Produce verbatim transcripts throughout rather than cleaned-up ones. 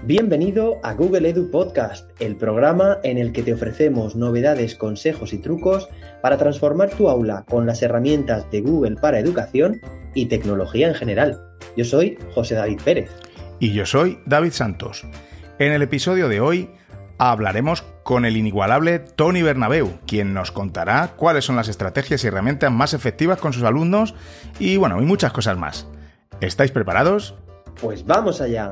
Bienvenido a Google Edu Podcast, el programa en el que te ofrecemos novedades, consejos y trucos para transformar tu aula con las herramientas de Google para educación y tecnología en general. Yo soy José David Pérez. Y yo soy David Santos. En el episodio de hoy hablaremos con el inigualable Toni Bernabeu, quien nos contará cuáles son las estrategias y herramientas más efectivas con sus alumnos y, bueno, y muchas cosas más. ¿Estáis preparados? Pues vamos allá.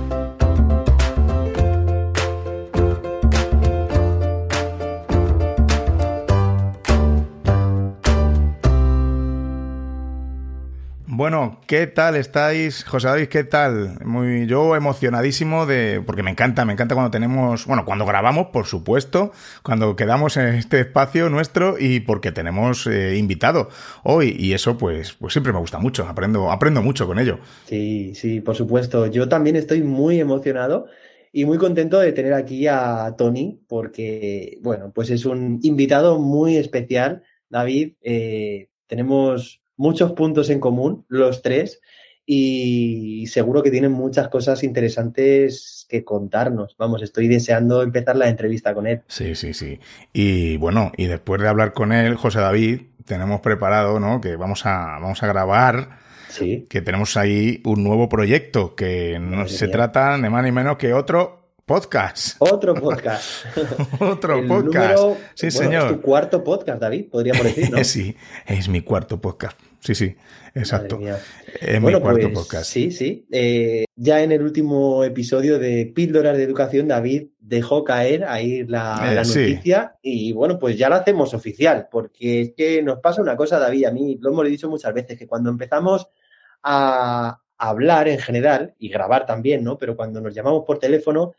Bueno, ¿qué tal estáis? José David, ¿qué tal? Muy, yo emocionadísimo de, porque me encanta, me encanta cuando tenemos, bueno, cuando grabamos, por supuesto, cuando quedamos en este espacio nuestro y porque tenemos eh, invitado hoy y eso pues, pues siempre me gusta mucho, aprendo, aprendo mucho con ello. Sí, sí, por supuesto. Yo también estoy muy emocionado y muy contento de tener aquí a Toni porque, bueno, pues es un invitado muy especial, David. Eh, tenemos muchos puntos en común, los tres, y seguro que tienen muchas cosas interesantes que contarnos. Vamos, estoy deseando empezar la entrevista con él. Sí, sí, sí. Y bueno, y después de hablar con él, José David, tenemos preparado, ¿no? Que vamos a, vamos a grabar, sí, que tenemos ahí un nuevo proyecto, que no Madre se mía. trata ni más ni menos que otro podcast. Otro podcast. Otro El podcast. número, Sí, bueno, señor. es tu cuarto podcast, David, podríamos decir, ¿no? Sí, es mi cuarto podcast. Sí, sí, exacto. Madre mía. Es Bueno, mi cuarto pues podcast. sí, sí. Eh, ya en el último episodio de Píldoras de Educación, David dejó caer ahí la, Eh, la sí. noticia y bueno, pues ya la hacemos oficial, porque es que nos pasa una cosa, David, a mí lo hemos dicho muchas veces, que cuando empezamos a hablar en general y grabar también, ¿no? Pero cuando nos llamamos por teléfono,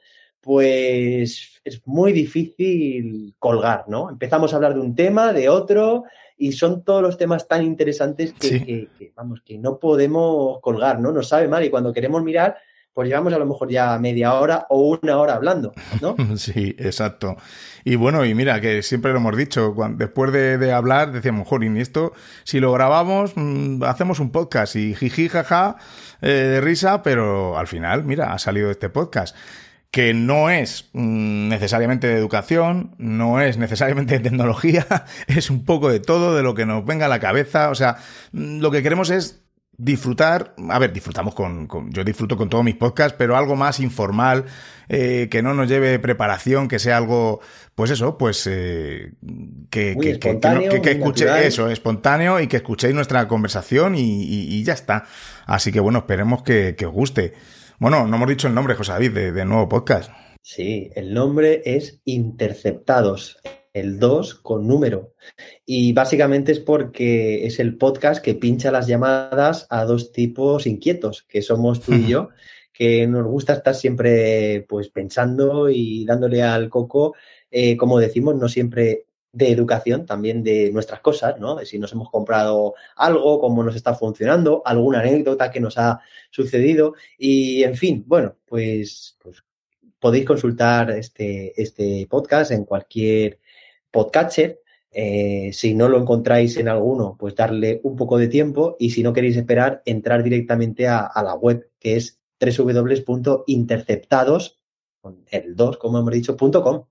pues es muy difícil colgar, ¿no? Empezamos a hablar de un tema, de otro, y son todos los temas tan interesantes que, Sí. que, que, vamos, que no podemos colgar, ¿no? Nos sabe mal y cuando queremos mirar, pues llevamos a lo mejor ya media hora o una hora hablando, ¿no? Sí, exacto. Y bueno, y mira, que siempre lo hemos dicho, cuando, después de, de hablar, decíamos, jolín, y esto, si lo grabamos, mmm, hacemos un podcast y jiji, jaja, eh, de risa, pero al final, mira, ha salido este podcast, que no es mmm, necesariamente de educación, no es necesariamente de tecnología, es un poco de todo, de lo que nos venga a la cabeza, o sea, mmm, lo que queremos es disfrutar, a ver, disfrutamos con, con, yo disfruto con todos mis podcasts, pero algo más informal, eh, que no nos lleve preparación, que sea algo, pues eso, pues eh, que, Muy que, que, espontáneo, que, que, que muy escuche natural. eso, espontáneo y que escuchéis nuestra conversación y, y, y ya está. Así que bueno, esperemos que, que os guste. Bueno, no hemos dicho el nombre, José David, de, de nuevo podcast. Sí, el nombre es Interceptados, el dos con número. Y básicamente es porque es el podcast que pincha las llamadas a dos tipos inquietos, que somos tú y yo, que nos gusta estar siempre pues pensando y dándole al coco, eh, como decimos, no siempre de educación, también de nuestras cosas, ¿no? De si nos hemos comprado algo, cómo nos está funcionando, alguna anécdota que nos ha sucedido y, en fin, bueno, pues, pues podéis consultar este, este podcast en cualquier podcatcher. Eh, si no lo encontráis en alguno, pues darle un poco de tiempo y si no queréis esperar, entrar directamente a, a la web, que es doble u doble u doble u punto interceptados, con el dos, como hemos dicho, punto com.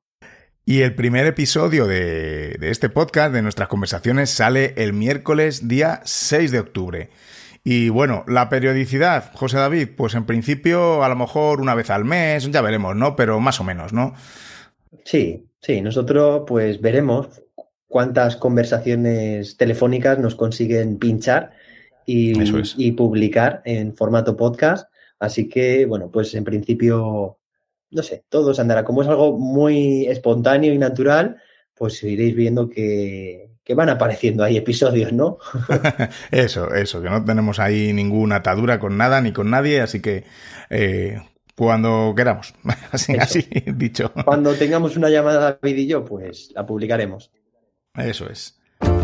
Y el primer episodio de, de este podcast, de nuestras conversaciones, sale el miércoles día seis de octubre. Y bueno, la periodicidad, José David, pues en principio a lo mejor una vez al mes, ya veremos, ¿no? Pero más o menos, ¿no? Sí, sí, nosotros pues veremos cuántas conversaciones telefónicas nos consiguen pinchar y, Eso es. y publicar en formato podcast. Así que, bueno, pues en principio, no sé, todo se andará. Como es algo muy espontáneo y natural, pues iréis viendo que, que van apareciendo ahí episodios, ¿no? Eso, eso, que no tenemos ahí ninguna atadura con nada ni con nadie, así que eh, cuando queramos, así, así dicho. Cuando tengamos una llamada David y yo, pues la publicaremos. Eso es.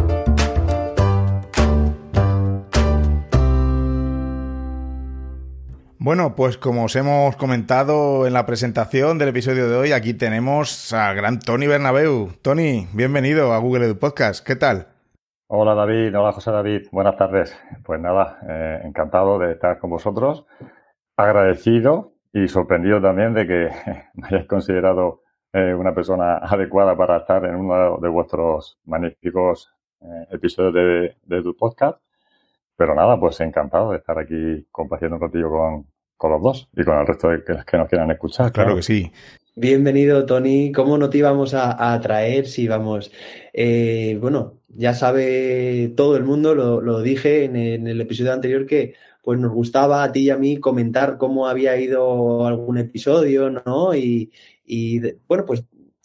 Bueno, pues como os hemos comentado en la presentación del episodio de hoy, aquí tenemos a gran Toni Bernabeu. Toni, bienvenido a Google Edu Podcast. ¿Qué tal? Hola David, hola José David, buenas tardes. Pues nada, eh, encantado de estar con vosotros, agradecido y sorprendido también de que me hayáis considerado eh, una persona adecuada para estar en uno de vuestros magníficos eh, episodios de, de tu podcast. Pero nada, pues encantado de estar aquí compartiendo contigo con, con los dos y con el resto de que, que nos quieran escuchar. Claro, claro que sí. Bienvenido, Tony. ¿Cómo no te íbamos a, a traer si vamos? Eh, bueno, ya sabe todo el mundo, lo, lo dije en el, en el episodio anterior, que pues nos gustaba a ti y a mí comentar cómo había ido algún episodio, ¿no? Y, y de- bueno, pues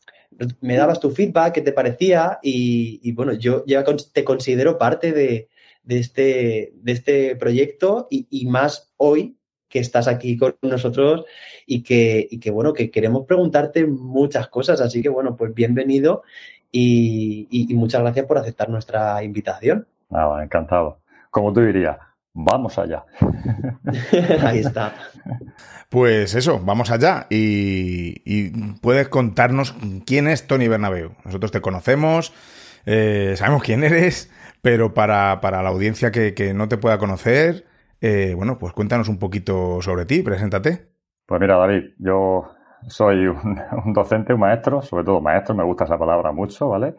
me dabas tu feedback, qué te parecía, y, y, bueno, yo ya te considero parte de, de, este, de este proyecto y, y más hoy que estás aquí con nosotros y que, y que, bueno, que queremos preguntarte muchas cosas. Así que, bueno, pues bienvenido y, y, y muchas gracias por aceptar nuestra invitación. Nada, encantado. Como tú dirías, vamos allá. Ahí está. Pues eso, vamos allá. Y, y puedes contarnos quién es Tony Bernabeu. Nosotros te conocemos, eh, sabemos quién eres, pero para, para la audiencia que, que no te pueda conocer, eh, bueno, pues cuéntanos un poquito sobre ti, preséntate. Pues mira, David, yo soy un, un docente, un maestro, sobre todo maestro, me gusta esa palabra mucho, ¿vale?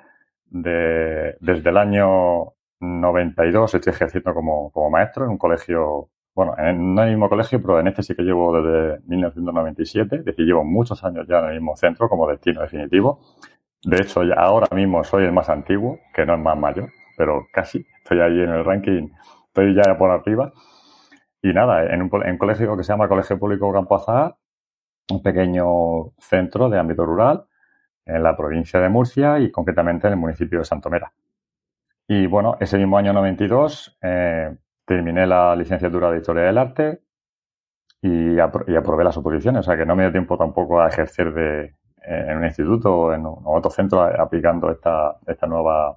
De, desde el año noventa y dos estoy ejerciendo como, como maestro en un colegio, bueno, en, no en el mismo colegio, pero en este sí que llevo desde mil novecientos noventa y siete, es decir, llevo muchos años ya en el mismo centro como destino definitivo. De hecho, ya ahora mismo soy el más antiguo, que no es más mayor, pero casi, estoy ahí en el ranking, estoy ya por arriba. Y nada, en un, en un colegio que se llama Colegio Público Campo Azahar, un pequeño centro de ámbito rural en la provincia de Murcia y concretamente en el municipio de Santomera. Y bueno, ese mismo año noventa y dos eh, terminé la licenciatura de Historia del Arte y, apro y aprobé las oposiciones, o sea que no me dio tiempo tampoco a ejercer de, eh, en un instituto o en un, otro centro aplicando esta, esta nueva,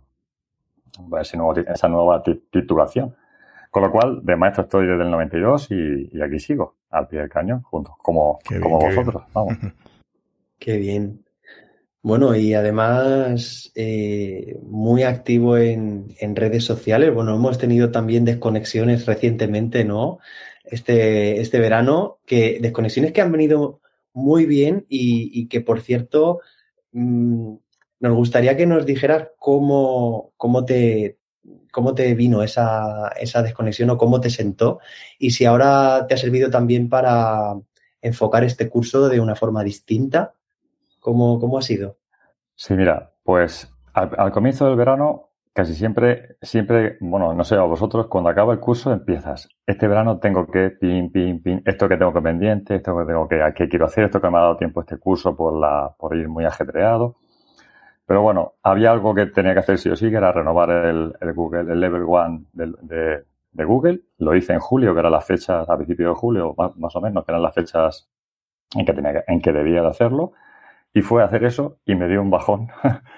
ese nuevo, esa nueva titulación. Con lo cual, de maestro estoy desde el noventa y dos y, y aquí sigo, al pie del cañón, juntos, como, Qué bien, como qué vosotros. bien. Vamos. Qué bien. Bueno, y además eh, muy activo en, en redes sociales. Bueno, hemos tenido también desconexiones recientemente, ¿no? Este, este verano, que desconexiones que han venido muy bien y, y que, por cierto, mmm, nos gustaría que nos dijeras cómo, cómo te, cómo te vino esa, esa desconexión o cómo te sentó y si ahora te ha servido también para enfocar este curso de una forma distinta. ¿Cómo, cómo ha sido? Sí, mira, pues al, al comienzo del verano casi siempre, siempre, bueno, no sé, a vosotros, cuando acaba el curso empiezas. Este verano tengo que, pin, pin, pin, esto que tengo que pendiente, esto que tengo que, que quiero hacer, esto que me ha dado tiempo este curso por la, por ir muy ajetreado. Pero bueno, había algo que tenía que hacer sí o sí, que era renovar el, el Google, el Level One de, de, de Google. Lo hice en julio, que eran las fechas, a principios de julio, más, más o menos, que eran las fechas en que tenía que, en que debía de hacerlo. Y fue a hacer eso y me dio un bajón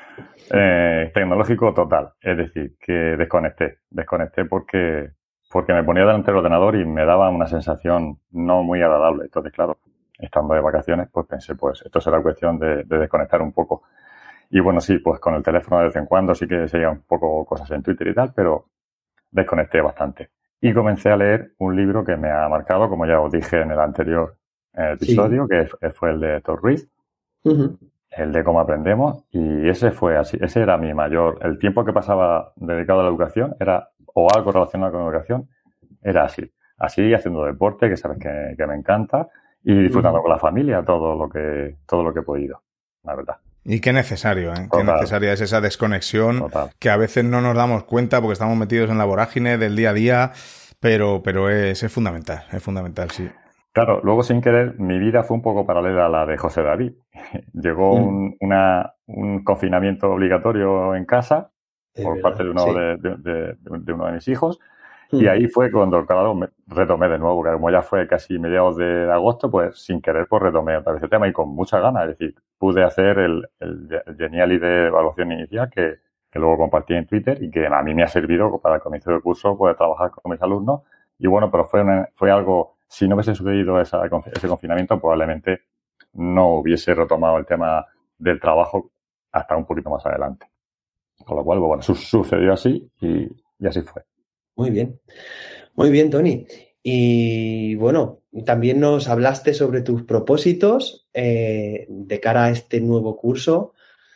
eh, tecnológico total. Es decir, que desconecté. Desconecté porque, porque me ponía delante del ordenador y me daba una sensación no muy agradable. Entonces, claro, estando de vacaciones, pues pensé, pues esto será cuestión de, de desconectar un poco. Y bueno, sí, pues con el teléfono de vez en cuando sí que seguía un poco cosas en Twitter y tal, pero desconecté bastante. Y comencé a leer un libro que me ha marcado, como ya os dije en el anterior episodio, sí. que fue el de Todd Reed. Uh-huh. El de cómo aprendemos, y ese fue así, ese era mi mayor, el tiempo que pasaba dedicado a la educación era, o algo relacionado con la educación, era así, así haciendo deporte, que sabes que, que me encanta, y disfrutando uh-huh. con la familia todo lo que, todo lo que he podido, la verdad. Y qué necesario, ¿eh? Qué necesaria es esa desconexión. Total. Que a veces no nos damos cuenta porque estamos metidos en la vorágine del día a día, pero, pero es, es fundamental, es fundamental, sí. Claro, luego sin querer mi vida fue un poco paralela a la de José David. Llegó mm. un, una, un confinamiento obligatorio en casa es por verdad, parte de uno, sí. de, de, de, de uno de mis hijos mm. y ahí fue cuando, claro, me retomé de nuevo, porque como ya fue casi mediados de agosto, pues sin querer pues retomé otra vez el tema y con mucha ganas. Es decir, pude hacer el, el, el Geniali de evaluación inicial que, que luego compartí en Twitter y que a mí me ha servido para el comienzo del curso poder trabajar con mis alumnos. Y bueno, pero fue, una, fue algo... Si no hubiese sucedido esa, ese confinamiento, probablemente no hubiese retomado el tema del trabajo hasta un poquito más adelante. Con lo cual, bueno, su sucedió así y, y así fue. Muy bien. Muy bien, Tony. Y bueno, también nos hablaste sobre tus propósitos eh, de cara a este nuevo curso.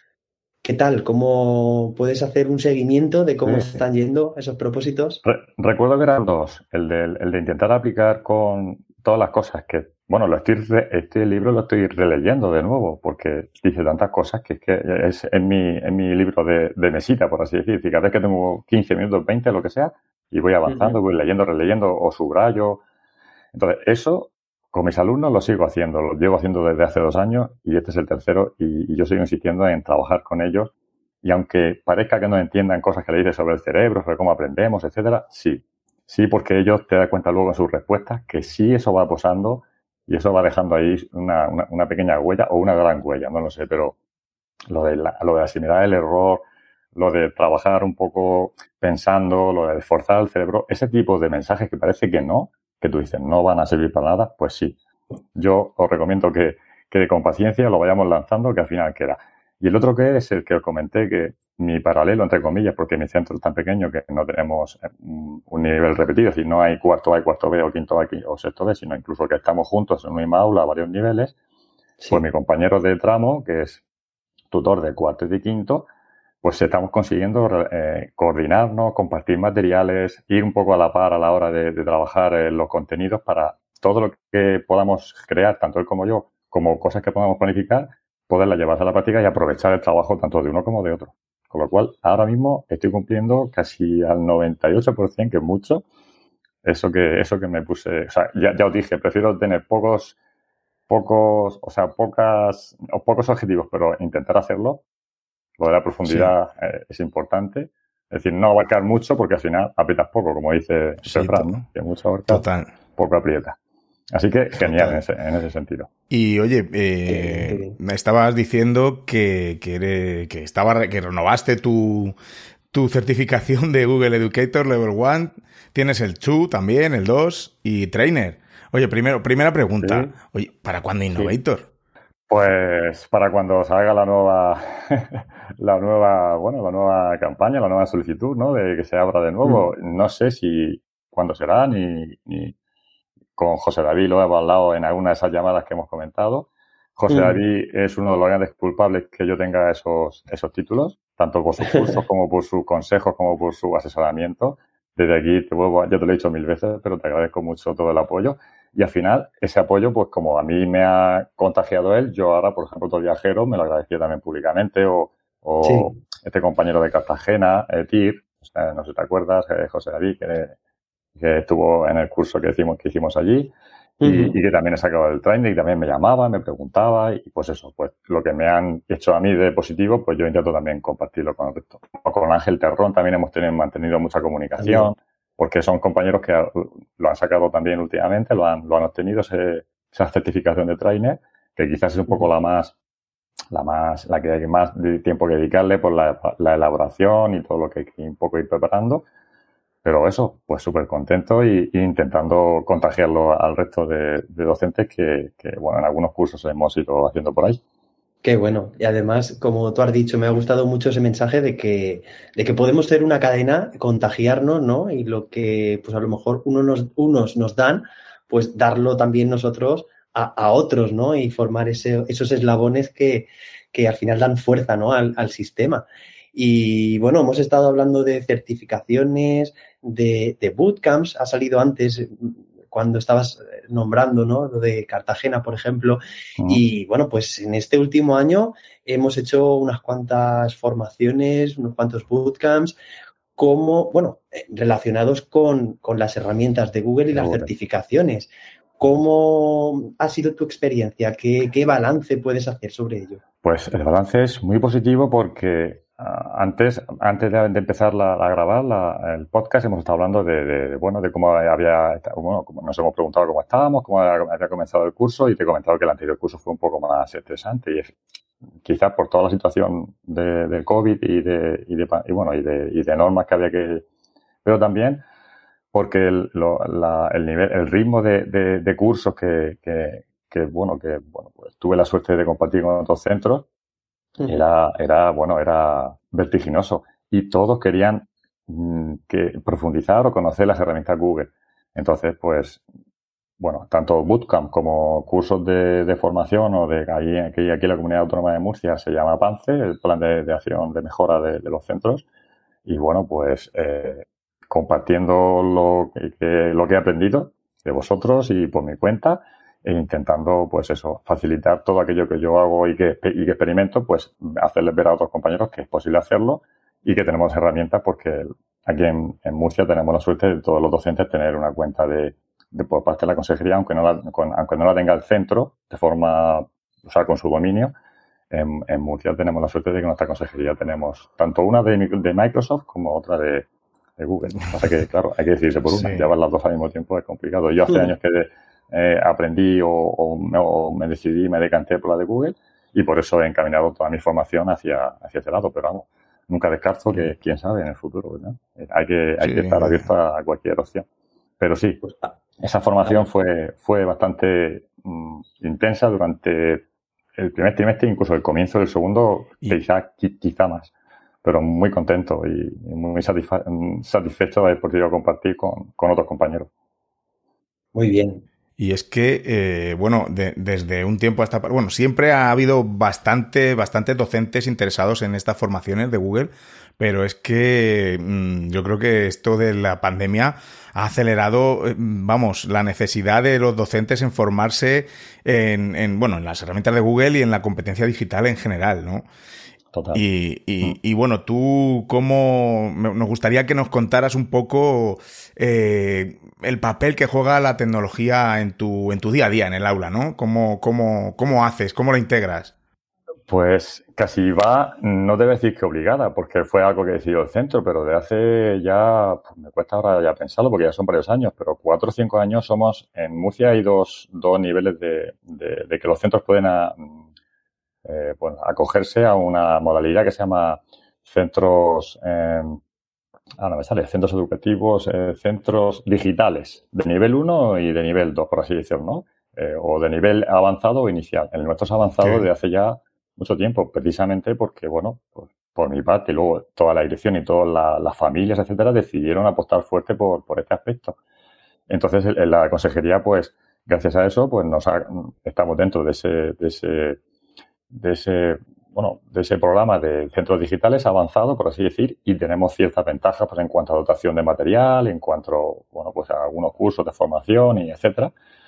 ¿Qué tal? ¿Cómo puedes hacer un seguimiento de cómo Sí. están yendo esos propósitos? Re- recuerdo que eran dos. El de, el de intentar aplicar con todas las cosas que, bueno, lo estoy re- este libro lo estoy releyendo de nuevo porque dice tantas cosas que es que es en mi, en mi libro de, de mesita, por así decir. Y cada vez que tengo quince minutos, veinte, lo que sea, y voy avanzando, Ujú. voy leyendo, releyendo o subrayo. Entonces, eso con mis alumnos lo sigo haciendo, lo llevo haciendo desde hace dos años y este es el tercero y, y yo sigo insistiendo en trabajar con ellos y aunque parezca que no entiendan cosas que le dices sobre el cerebro, sobre cómo aprendemos, etcétera, sí. Sí, porque ellos te dan cuenta luego en sus respuestas que sí eso va posando y eso va dejando ahí una, una, una pequeña huella o una gran huella, no lo sé, pero lo de, la, lo de asimilar el error, lo de trabajar un poco pensando, lo de esforzar el cerebro, ese tipo de mensajes que parece que no, que tú dices no van a servir para nada, pues sí. Yo os recomiendo que, que con paciencia lo vayamos lanzando, que al final queda. Y el otro que es el que os comenté, que mi paralelo, entre comillas, porque mi centro es tan pequeño que no tenemos un nivel repetido, es decir, no hay cuarto A y cuarto B o quinto A o sexto B, sino incluso que estamos juntos en una misma aula a varios niveles, pues mi Sí. compañero de tramo, que es tutor de cuarto y de quinto, pues estamos consiguiendo eh, coordinarnos, compartir materiales, ir un poco a la par a la hora de, de trabajar eh, los contenidos para todo lo que podamos crear, tanto él como yo, como cosas que podamos planificar, poderlas llevar a la práctica y aprovechar el trabajo tanto de uno como de otro. Con lo cual, ahora mismo estoy cumpliendo casi al noventa y ocho por ciento, que es mucho, eso que, eso que me puse. O sea, ya, ya os dije, prefiero tener pocos, pocos, o sea, pocas, o pocos objetivos, pero intentar hacerlo. Lo de la Sí, profundidad eh, es importante. Es decir, no abarcar mucho porque al final aprietas poco, como dice el sí, to- refrán, ¿no? Que mucho abarca, total, poco aprieta. Así que genial en total. ese, en ese sentido. Y oye, Qué bien, qué eh, bien. me estabas diciendo que, que, eres- que, estaba, re- que renovaste tu, tu certificación de Google Educator Level uno, tienes el dos también, el dos y Trainer. Oye, primero, primera pregunta. Sí, Oye, ¿para cuándo sí. Innovator? Pues para cuando salga la nueva, la nueva, bueno, la nueva campaña, la nueva solicitud, ¿no? De que se abra de nuevo. Mm. No sé si cuándo será, ni, ni con José David lo he hablado en alguna de esas llamadas que hemos comentado. José Mm. David es uno de los grandes culpables que yo tenga esos, esos títulos, tanto por sus cursos como por sus consejos, como por su asesoramiento. Desde aquí te vuelvo, ya te lo he dicho mil veces, pero te agradezco mucho todo el apoyo. Y al final, ese apoyo, pues como a mí me ha contagiado él, yo ahora, por ejemplo, otro viajero me lo agradecía también públicamente, o, o Sí. este compañero de Cartagena, eh, Tir, o sea, no sé si te acuerdas, eh, José David, que que estuvo en el curso que hicimos, que hicimos allí y, y Ujú. que también he sacado el training y también me llamaba, me preguntaba y pues eso, pues lo que me han hecho a mí de positivo, pues yo intento también compartirlo con el resto. O con Ángel Terrón también hemos tenido, mantenido mucha comunicación También. porque son compañeros que lo han sacado también últimamente, lo han, lo han obtenido ese, esa certificación de trainer, que quizás es un poco Ujú. la más la más, la que hay más tiempo que dedicarle por la, la elaboración y todo lo que hay que un poco ir preparando. Pero eso, pues súper contento y, y intentando contagiarlo al resto de, de docentes que, que, bueno, en algunos cursos hemos ido haciendo por ahí. Qué bueno. Y además, como tú has dicho, me ha gustado mucho ese mensaje de que, de que podemos ser una cadena, contagiarnos, ¿no? Y lo que, pues a lo mejor uno nos, unos nos dan, pues darlo también nosotros a, a otros, ¿no? Y formar ese, esos eslabones que, que al final dan fuerza, ¿no? Al, al sistema. Y bueno, hemos estado hablando de certificaciones, de, de bootcamps, ha salido antes cuando estabas nombrando, ¿no? Lo de Cartagena, por ejemplo. Uh-huh. Y bueno, pues en este último año hemos hecho unas cuantas formaciones, unos cuantos bootcamps, como, bueno, eh, relacionados con, con las herramientas de Google y las certificaciones. ¿Cómo ha sido tu experiencia? ¿Qué, qué balance puedes hacer sobre ello? Pues el balance es muy positivo porque uh, antes, antes de, de empezar la, a grabar la, el podcast hemos estado hablando de, de, de, bueno, de cómo había, bueno, como nos hemos preguntado cómo estábamos, cómo había, había comenzado el curso y te he comentado que el anterior curso fue un poco más estresante y es, quizás por toda la situación de, del COVID y de, y de, y bueno, y de, y de normas que había que, pero también porque el, lo, la, el nivel, el ritmo de, de, de cursos que, que, que, bueno, que, bueno, pues tuve la suerte de compartir con otros centros, Uh-huh. era, era, bueno, era vertiginoso. Y todos querían mmm, que profundizar o conocer las herramientas Google. Entonces, pues, bueno, tanto bootcamp como cursos de, de formación o de ahí, aquí, aquí en la Comunidad Autónoma de Murcia se llama PANCE, el Plan de, de Acción de Mejora de, de los Centros. Y bueno, pues eh, compartiendo lo que, lo que he aprendido de vosotros y por mi cuenta e intentando, pues eso, facilitar todo aquello que yo hago y que, y que experimento, pues hacerles ver a otros compañeros que es posible hacerlo y que tenemos herramientas porque aquí en, en Murcia tenemos la suerte de todos los docentes tener una cuenta de, de por parte de la consejería, aunque no la, con, aunque no la tenga el centro de forma, o sea, con su dominio. En, en Murcia tenemos la suerte de que en nuestra consejería tenemos tanto una de, de Microsoft como otra de, de Google. O sea que, claro, hay que decidirse por una. Sí. Llevar las dos al mismo tiempo es complicado. Yo hace sí. años que eh, aprendí o, o, o me decidí, me decanté por la de Google y por eso he encaminado toda mi formación hacia, hacia ese lado. Pero vamos, nunca descarto que, quién sabe, en el futuro, ¿verdad? Hay que, hay sí. que estar abierto a, a cualquier opción. Pero sí, esa formación fue, fue bastante mm, intensa durante el primer trimestre, incluso el comienzo del segundo, quizá, quizá más. Pero muy contento y muy satisfa satisfecho de haber podido compartir con, con otros compañeros. Muy bien. Y es que, eh, bueno, de, desde un tiempo hasta... Bueno, siempre ha habido bastante, bastantes docentes interesados en estas formaciones de Google, pero es que mmm, yo creo que esto de la pandemia ha acelerado, vamos, la necesidad de los docentes en formarse en, en, bueno, en las herramientas de Google y en la competencia digital en general, ¿no? Total. Y, y, y bueno, tú, ¿cómo? Nos gustaría que nos contaras un poco eh, el papel que juega la tecnología en tu, en tu día a día, en el aula, ¿no? ¿Cómo, cómo, cómo haces? ¿Cómo lo integras? Pues casi va, no debe decir que obligada, porque fue algo que decidió el centro, pero de hace ya, pues me cuesta ahora ya pensarlo, porque ya son varios años, pero cuatro o cinco años somos, en Murcia hay dos, dos niveles de, de, de que los centros pueden a, eh, bueno, acogerse a una modalidad que se llama centros, eh, ah, no me sale, centros educativos, eh, centros digitales, de nivel uno y de nivel dos, por así decirlo, ¿no? Eh, o de nivel avanzado o inicial. El nuestro es avanzado de hace ya mucho tiempo, precisamente porque, bueno, pues, por mi parte, y luego toda la dirección y todas la, las familias, etcétera, decidieron apostar fuerte por, por este aspecto. Entonces, en la consejería, pues, gracias a eso, pues nos ha, estamos dentro de ese, de ese, de ese, bueno, de ese programa de centros digitales avanzado, por así decir, y tenemos ciertas ventajas, pues, en cuanto a dotación de material, en cuanto, bueno, pues, a algunos cursos de formación y etcétera.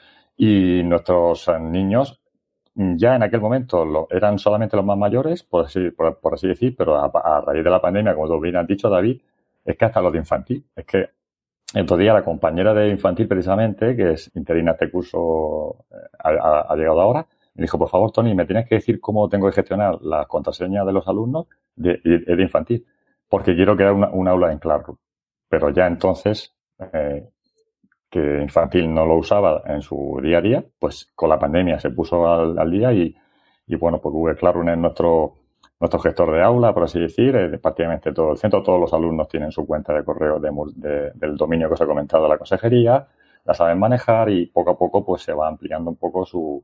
Y nuestros niños, ya en aquel momento lo, eran solamente los más mayores, por así, por, por así decir, pero a, a raíz de la pandemia, como tú bien has dicho, David, es que hasta los de infantil. Es que el otro día la compañera de infantil, precisamente, que es interina este curso, ha, ha, ha llegado ahora, me dijo, por favor, Tony, me tienes que decir cómo tengo que gestionar las contraseñas de los alumnos de, de, de infantil, porque quiero crear una, un aula en Classroom. Pero ya entonces... Eh, que infantil no lo usaba en su día a día, pues con la pandemia se puso al, al día y, y bueno, pues Google Classroom es nuestro, nuestro gestor de aula, por así decir, eh, prácticamente todo el centro, todos los alumnos tienen su cuenta de correo de, de, del dominio que os he comentado de la consejería, la saben manejar y poco a poco pues se va ampliando un poco su,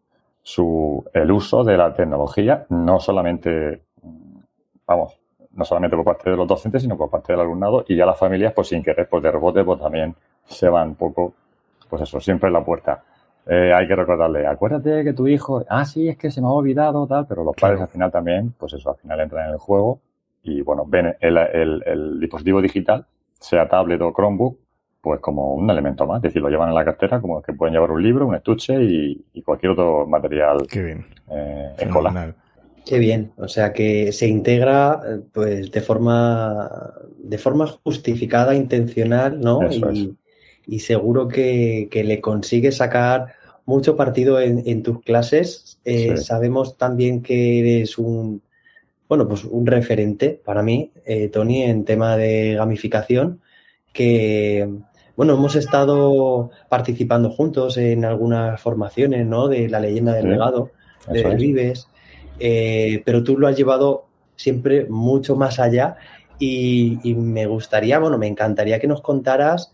su el uso de la tecnología, no solamente, vamos, no solamente por parte de los docentes, sino por parte del alumnado y ya las familias, pues sin querer, pues de rebote, pues también se van un poco, pues eso, siempre en la puerta. Eh, hay que recordarle, acuérdate que tu hijo, ah, sí, es que se me ha olvidado, tal, pero los padres al final también, pues eso, al final entran en el juego y, bueno, ven el, el, el dispositivo digital, sea tablet o Chromebook, pues como un elemento más, es decir, lo llevan en la cartera como que pueden llevar un libro, un estuche y, y cualquier otro material Qué bien. Eh, escolar. Qué bien, o sea que se integra pues de forma de forma justificada, intencional, ¿no? Eso y, es. y seguro que, que le consigues sacar mucho partido en, en tus clases. Eh, Sí. Sabemos también que eres un bueno, pues un referente para mí, eh, Tony, en tema de gamificación, que bueno, hemos estado participando juntos en algunas formaciones, ¿no? De la leyenda del Sí, legado, de eso es. Vives. Eh, pero tú lo has llevado siempre mucho más allá y, y me gustaría, bueno, me encantaría que nos contaras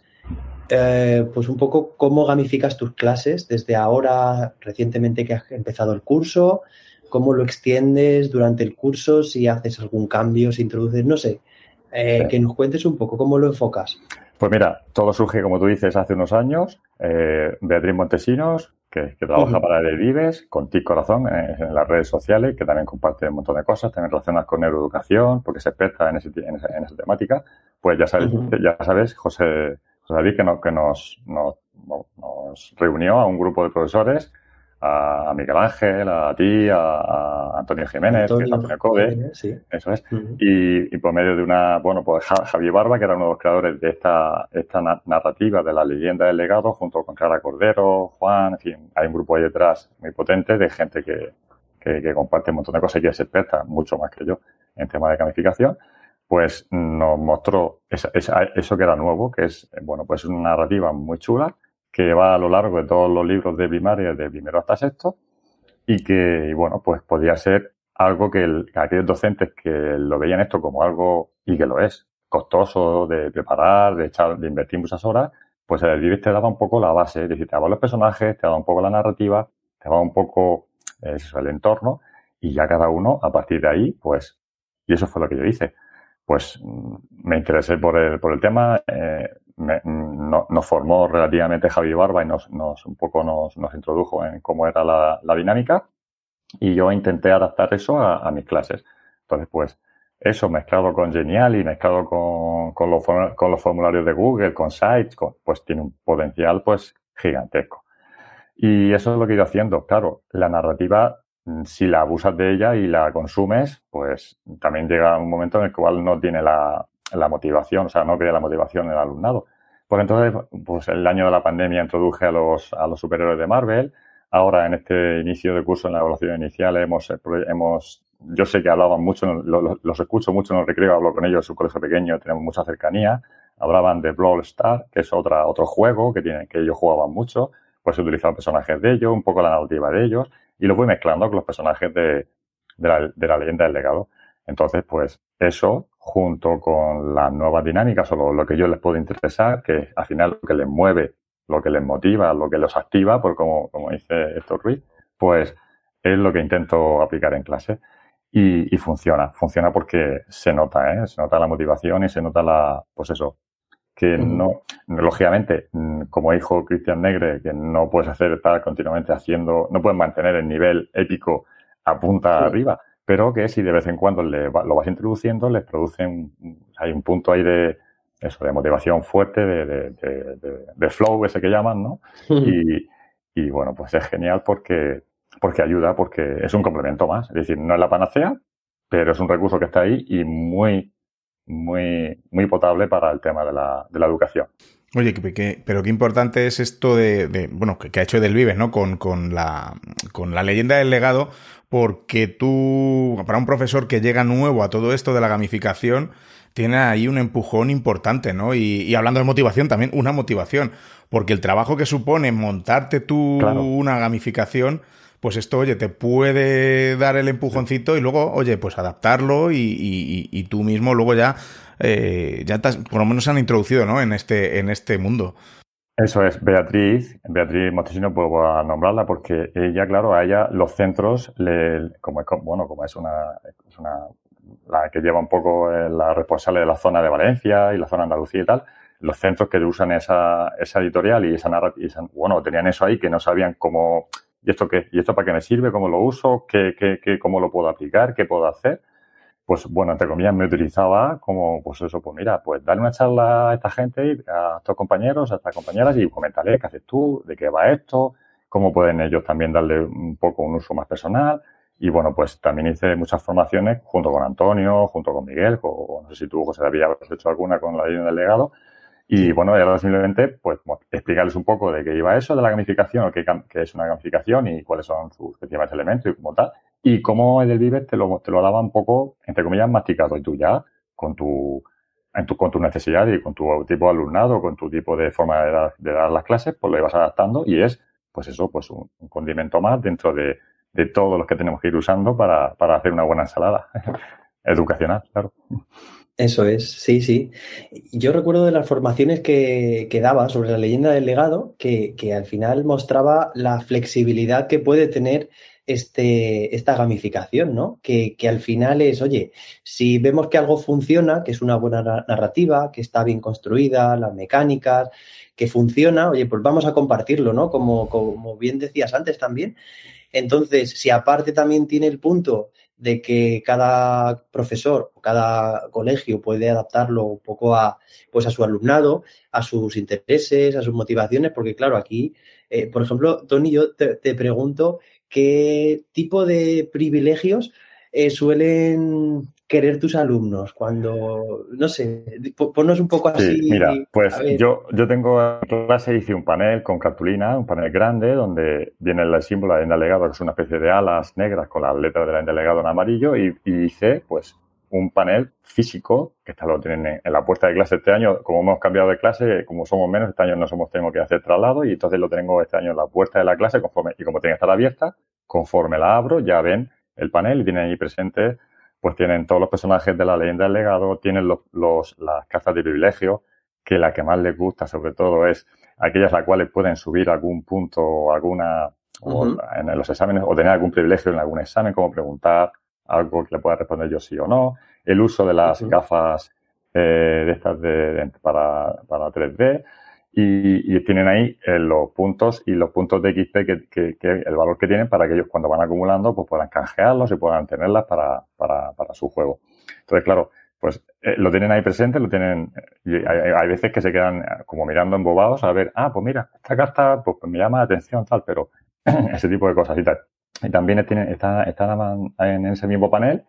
eh, pues un poco cómo gamificas tus clases desde ahora, recientemente que has empezado el curso, cómo lo extiendes durante el curso, si haces algún cambio, si introduces, no sé, eh, Sí. que nos cuentes un poco cómo lo enfocas. Pues mira, todo surge, como tú dices, hace unos años. Eh, Beatriz Montesinos, que, que trabaja uh-huh. para el Vives, con Tic Corazón eh, en las redes sociales, que también comparte un montón de cosas, también relacionadas con neuroeducación, porque se experta en, ese, en, esa, en esa temática. Pues ya sabes, uh-huh. ya sabes José, José David, que, no, que nos, nos, nos reunió a un grupo de profesores, a Miguel Ángel, a ti, a, a Antonio Jiménez, Antonio, que es Antonio Code, Jiménez, sí. Eso es, uh-huh. y, y por medio de una, bueno, pues Javier Barba, que era uno de los creadores de esta, esta narrativa de la leyenda del legado, junto con Clara Cordero, Juan, en fin, hay un grupo ahí detrás muy potente de gente que, que, que comparte un montón de cosas y que es experta, mucho más que yo, en temas de gamificación, pues nos mostró esa, esa, eso que era nuevo, que es, bueno, pues una narrativa muy chula, que va a lo largo de todos los libros de primaria, de primero hasta sexto, y que, y bueno, pues podría ser algo que, el, que aquellos docentes que lo veían esto como algo, y que lo es, costoso de preparar, de echar, de invertir muchas horas, pues el Vives te daba un poco la base, es decir, te daba los personajes, te daba un poco la narrativa, te daba un poco eh, eso, el entorno, y ya cada uno, a partir de ahí, pues, y eso fue lo que yo hice. Pues me interesé por el, por el tema, eh, me, no, nos formó relativamente Javi Barba y nos, nos un poco nos, nos introdujo en cómo era la, la dinámica, y yo intenté adaptar eso a, a mis clases. Entonces, pues, eso mezclado con Genial y mezclado con, con, los, con los formularios de Google, con Sites, con, pues tiene un potencial, pues, gigantesco. Y eso es lo que he ido haciendo. Claro, la narrativa, si la abusas de ella y la consumes, pues también llega un momento en el cual no tiene la, la motivación, o sea, no crea la motivación en el alumnado. Pues entonces, pues el año de la pandemia introduje a los, a los superhéroes de Marvel. Ahora, en este inicio de curso, en la evaluación inicial, hemos, hemos yo sé que hablaban mucho, los, los escucho mucho en el recreo, hablo con ellos en su colegio pequeño, tenemos mucha cercanía. Hablaban de Brawl Stars, que es otra, otro juego que, tienen, que ellos jugaban mucho. Pues he utilizado personajes de ellos, un poco la narrativa de ellos, y lo voy mezclando con los personajes de, de, la, de la leyenda del legado. Entonces, pues eso, junto con las nuevas dinámicas o lo, lo que yo les puedo interesar, que al final lo que les mueve, lo que les motiva, lo que los activa, por como, como dice Héctor Ruiz, pues es lo que intento aplicar en clase. Y, y funciona, funciona porque se nota, ¿eh? Se nota la motivación y se nota la, pues eso, que no, lógicamente, como dijo Cristian Negre, que no puedes hacer estar continuamente haciendo, no puedes mantener el nivel épico a punta sí. arriba, pero que si de vez en cuando le va, lo vas introduciendo, les producen, hay un punto ahí de eso, de motivación fuerte, de, de, de, de, de flow ese que llaman, ¿no? Y, y bueno, pues es genial porque, porque ayuda, porque es un complemento más, es decir, no es la panacea, pero es un recurso que está ahí y muy muy muy potable para el tema de la, de la educación. Oye, que, que, pero qué importante es esto de, de bueno, que, que ha hecho Del Vives, ¿no? Con, con la con la leyenda del legado, porque tú, para un profesor que llega nuevo a todo esto de la gamificación, tiene ahí un empujón importante, ¿no? Y, y hablando de motivación, también una motivación, porque el trabajo que supone montarte tú claro. una gamificación, pues esto, oye, te puede dar el empujoncito y luego, oye, pues adaptarlo y, y, y tú mismo luego ya, eh, ya te has, por lo menos se han introducido, ¿no? En este, en este mundo. Eso es, Beatriz, Beatriz Montesinos, puedo nombrarla porque ella, claro, a ella los centros, le, como es, bueno, como es una, es una, la que lleva un poco la responsable de la zona de Valencia y la zona de Andalucía y tal, los centros que usan esa, esa editorial y esa narrativa, bueno, tenían eso ahí que no sabían cómo... ¿Y esto qué? ¿Y esto para qué me sirve? ¿Cómo lo uso? ¿Qué, qué, qué, ¿Cómo lo puedo aplicar? ¿Qué puedo hacer? Pues, bueno, entre comillas, me utilizaba como, pues eso, pues mira, pues dale una charla a esta gente, a estos compañeros, a estas compañeras y coméntale qué haces tú, de qué va esto, cómo pueden ellos también darle un poco un uso más personal. Y, bueno, pues también hice muchas formaciones junto con Antonio, junto con Miguel, o no sé si tú, José David, has hecho alguna con la línea del legado. Y bueno, era simplemente pues explicarles un poco de qué iba eso de la gamificación, o qué, qué es una gamificación y cuáles son sus principales elementos y como tal. Y cómo Del Vives te lo, te lo daba un poco, entre comillas, masticado. Y tú ya, con tu, en tu, con tus necesidades y con tu tipo de alumnado, con tu tipo de forma de dar, de dar las clases, pues lo ibas adaptando y es, pues eso, pues un, un condimento más dentro de, de todos los que tenemos que ir usando para, para hacer una buena ensalada educacional, claro. Eso es, sí, sí. Yo recuerdo de las formaciones que, que daba sobre la leyenda del legado, que, que al final mostraba la flexibilidad que puede tener este, esta gamificación, ¿no? Que, que al final es, oye, si vemos que algo funciona, que es una buena narrativa, que está bien construida, las mecánicas, que funciona, oye, pues vamos a compartirlo, ¿no? Como, como bien decías antes también. Entonces, si aparte también tiene el punto de que cada profesor o cada colegio puede adaptarlo un poco a, pues a su alumnado, a sus intereses, a sus motivaciones, porque claro, aquí, eh, por ejemplo, Tony, yo te, te pregunto qué tipo de privilegios eh, suelen querer tus alumnos cuando, no sé, ponnos un poco así. Sí, mira, pues yo, yo tengo en clase, hice un panel con cartulina, un panel grande, donde viene el símbolo de la leyenda del legado, que es una especie de alas negras con las letras de la leyenda del legado en amarillo, y, y hice, pues, un panel físico, que está lo tienen en, en la puerta de clase este año. Como hemos cambiado de clase, como somos menos, este año nos hemos tenido que hacer traslado, y entonces lo tengo este año en la puerta de la clase, conforme, y como tiene que estar abierta, conforme la abro, ya ven el panel y tienen ahí presente, pues tienen todos los personajes de la leyenda del legado, tienen los, los, las cartas de privilegio, que la que más les gusta sobre todo es aquellas las cuales pueden subir algún punto o alguna, uh-huh. o en los exámenes, o tener algún privilegio en algún examen, como preguntar algo que le pueda responder yo sí o no, el uso de las uh-huh. gafas eh, de estas de, de, para, para tres D, y, y tienen ahí eh, los puntos y los puntos de X P que, que, que el valor que tienen para que ellos cuando van acumulando pues puedan canjearlos y puedan tenerlas para, para, para su juego. Entonces, claro, pues eh, lo tienen ahí presente, lo tienen, y hay, hay veces que se quedan como mirando embobados a ver, ah, pues mira, esta carta pues, pues me llama la atención tal, pero ese tipo de cosas y tal. Y también tienen, están, están en ese mismo panel